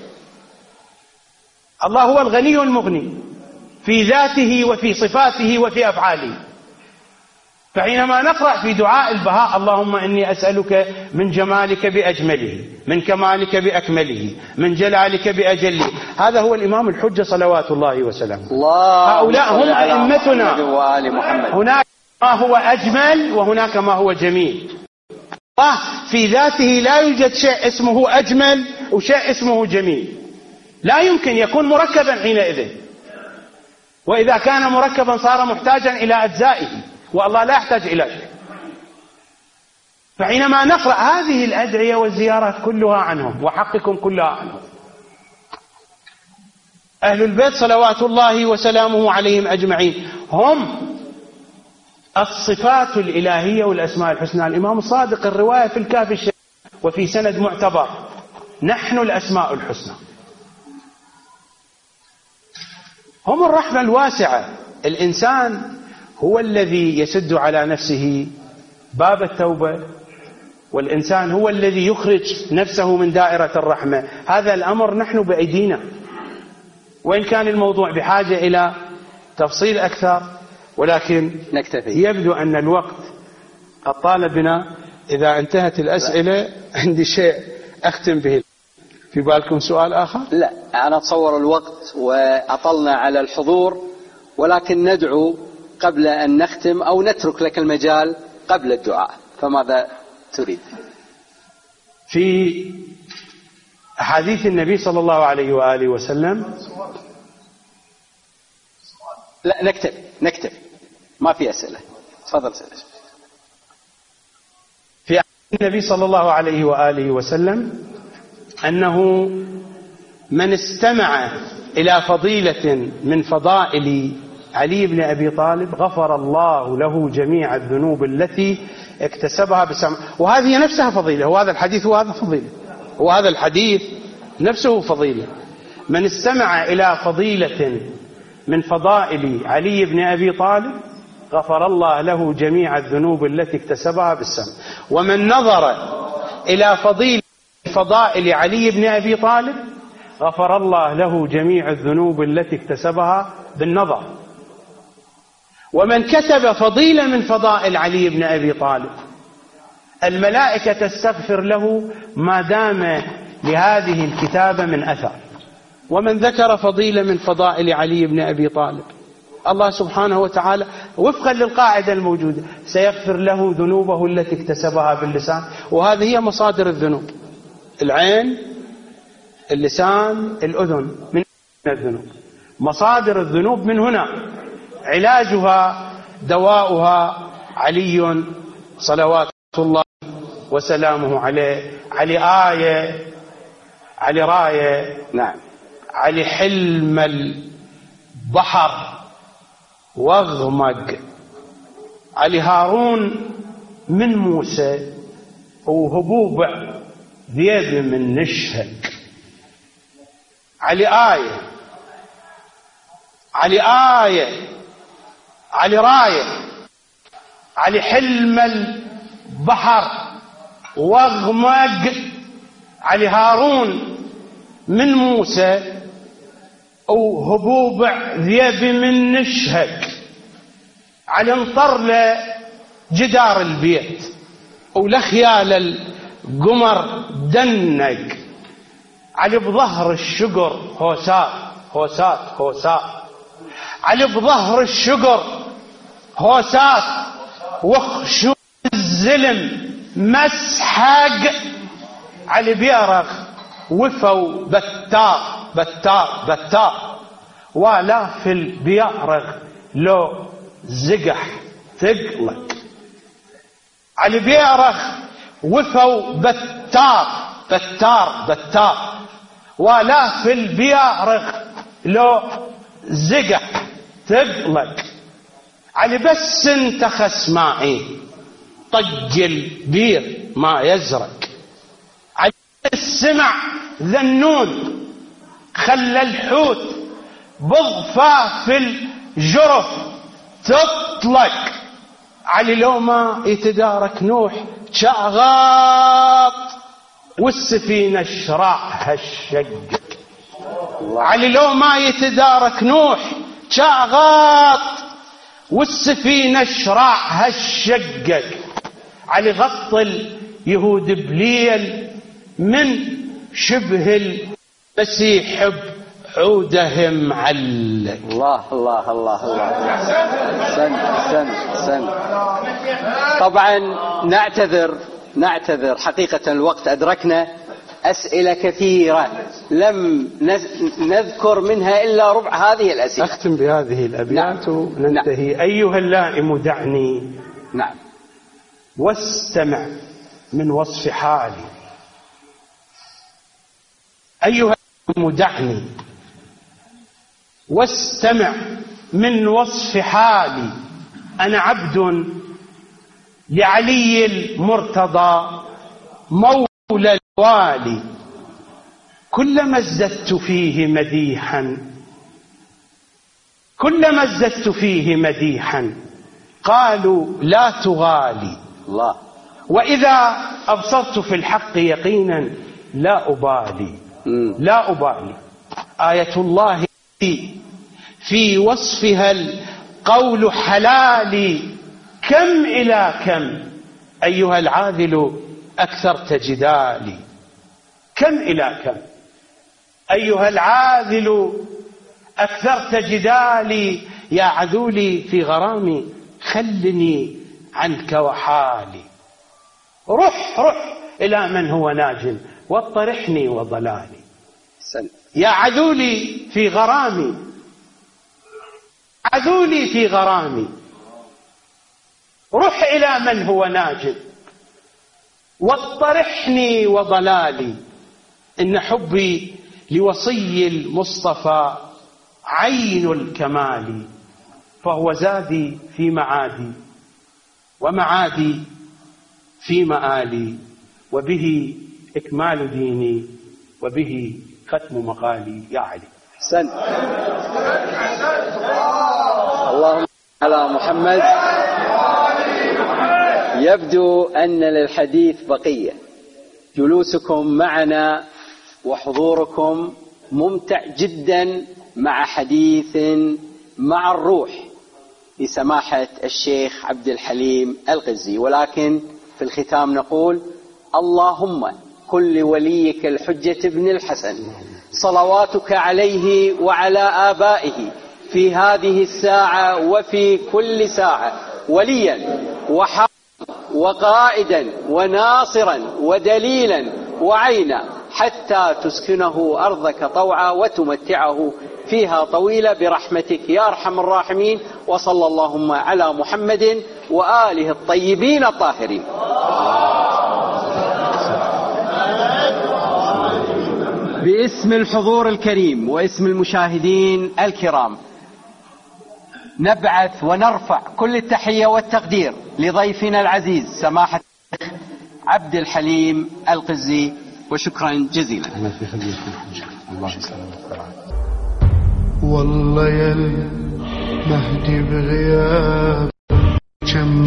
الله هو الغني المغني في ذاته وفي صفاته وفي أفعاله. فحينما نقرأ في دعاء البهاء اللهم إني أسألك من جمالك بأجمله، من كمالك بأكمله، من جلالك بأجله، هذا هو الإمام الحجة صلوات الله وسلامه. هؤلاء هم أئمتنا. هناك ما هو أجمل وهناك ما هو جميل. الله في ذاته لا يوجد شيء اسمه أجمل وشيء اسمه جميل، لا يمكن يكون مركبا حينئذ، وإذا كان مركبا صار محتاجا إلى أجزائه، والله لا يحتاج إلى شيء. فحينما نقرأ هذه الأدعية والزيارات كلها عنهم، وحقكم كلها عنهم. أهل البيت صلوات الله وسلامه عليهم أجمعين هم الصفات الإلهية والأسماء الحسنى. الإمام الصادق الرواية في الكافي الشريف وفي سند معتبر، نحن الأسماء الحسنى. هم الرحمة الواسعة. الإنسان هو الذي يسد على نفسه باب التوبة، والإنسان هو الذي يخرج نفسه من دائرة الرحمة. هذا الأمر نحن بأيدينا، وإن كان الموضوع بحاجة إلى تفصيل أكثر، ولكن نكتفي. يبدو أن الوقت قد طال بنا. إذا انتهت الأسئلة عندي شيء أختم به. في بالكم سؤال آخر؟ لا، أنا أتصور الوقت وأطلنا على الحضور، ولكن ندعو قبل أن نختم أو نترك لك المجال قبل الدعاء، فماذا تريد؟ في أحاديث النبي صلى الله عليه وآله وسلم. لا، نكتب ما في أسئلة. تفضل سيدي. في أحاديث النبي صلى الله عليه وآله وسلم أنه من استمع إلى فضيلة من فضائل علي بن أبي طالب غفر الله له جميع الذنوب التي اكتسبها بسمع. وهذه نفسها فضيلة، وهذا الحديث وهذا فضيلة، وهذا الحديث نفسه فضيلة. من استمع إلى فضيلة من فضائل علي بن أبي طالب غفر الله له جميع الذنوب التي اكتسبها بالسمع. ومن نظر إلى فضائل علي بن أبي طالب غفر الله له جميع الذنوب التي اكتسبها بالنظر. ومن كتب فضيلة من فضائل علي بن أبي طالب الملائكة تستغفر له ما دام لهذه الكتابة من أثر. ومن ذكر فضيلة من فضائل علي بن أبي طالب الله سبحانه وتعالى وفقا للقاعدة الموجودة سيغفر له ذنوبه التي اكتسبها باللسان. وهذه هي مصادر الذنوب: العين، اللسان، الأذن، من الذنوب. مصادر الذنوب من هنا، علاجها دواؤها علي صلوات الله وسلامه عليه. علي آية، علي راية، نعم، علي حلم البحر واغمق، علي هارون من موسى، وهبوب ذيب من نشهك. علي آية، علي آية، علي راية، علي حلم البحر واغمق علي هارون من موسى، وهبوبع ذيبي من نشهق على انطر له جدار البيت، ولخيال القمر دنق علي بظهر الشقر هوسات هوسات هوسات، علي بظهر الشقر هوسات، وخشوع الزلم مسحق علي بيرخ وفوا بتار بتار بتار، والاف البيارخ لو زقح ثقلك علي بيرخ وفوا بتار بتار بتار، والاف البيارخ لو زقح ثقلك علي بس انت خسمائي طج البير ما يزرق، علي السمع ذنون خلى الحوت بضفاف الجرف تطلق، علي لو ما يتدارك نوح شاغاط والسفينة شراعها الشقق، علي لو ما يتدارك نوح شاغاط والسفينة شراعها الشقق، علي غط اليهود بليل من شبه المسيح بعوده معلق. الله الله الله الله. سن طبعا نعتذر حقيقة الوقت أدركنا، أسئلة كثيرة لم نذكر منها إلا ربع هذه الأسئلة. أختم بهذه الأبيات وننتهي. نعم. أيها اللائم دعني، نعم، واستمع من وصف حالي. أيها اللائم دعني واستمع من وصف حالي، أنا عبد لعلي المرتضى مولى الوالي، كلما ازددت فيه مديحا قالوا لا تغالي الله، وإذا أبصرت في الحق يقينا لا أبالي. آية الله في وصفها القول حلالي، كم إلى كم أيها العاذل أكثرت جدالي، كم إلى كم أيها العاذل أكثرت جدالي، يا عذولي في غرامي خلني عنك وحالي، رح إلى من هو ناج واطرحني وضلالي، يا عذولي في غرامي، عذولي في غرامي، رح إلى من هو ناج واطرحني وضلالي، إن حبي لوصي المصطفى عين الكمال، فهو زادي في معادي ومعادي في مآلي، وبه إكمال ديني وبه ختم مقالي يا علي. أحسنت. اللهم على محمد. يبدو أن للحديث بقية، جلوسكم معنا وحضوركم ممتع جدا مع حديث مع الروح لسماحة الشيخ عبد الحليم القزي، ولكن في الختام نقول اللهم كن لوليك الحجة ابن الحسن صلواتك عليه وعلى آبائه في هذه الساعة وفي كل ساعة وليا وحافظا وقائدا وناصرا ودليلا وعينا، حتى تسكنه أرضك طوعا وتمتعه فيها طويلة برحمتك يا أرحم الراحمين. وصلى اللهم على محمد وآله الطيبين الطاهرين. باسم الحضور الكريم واسم المشاهدين الكرام نبعث ونرفع كل التحية والتقدير لضيفنا العزيز سماحة عبد الحليم القزي، وشكرا جزيلا. والله يا المهدي بغياب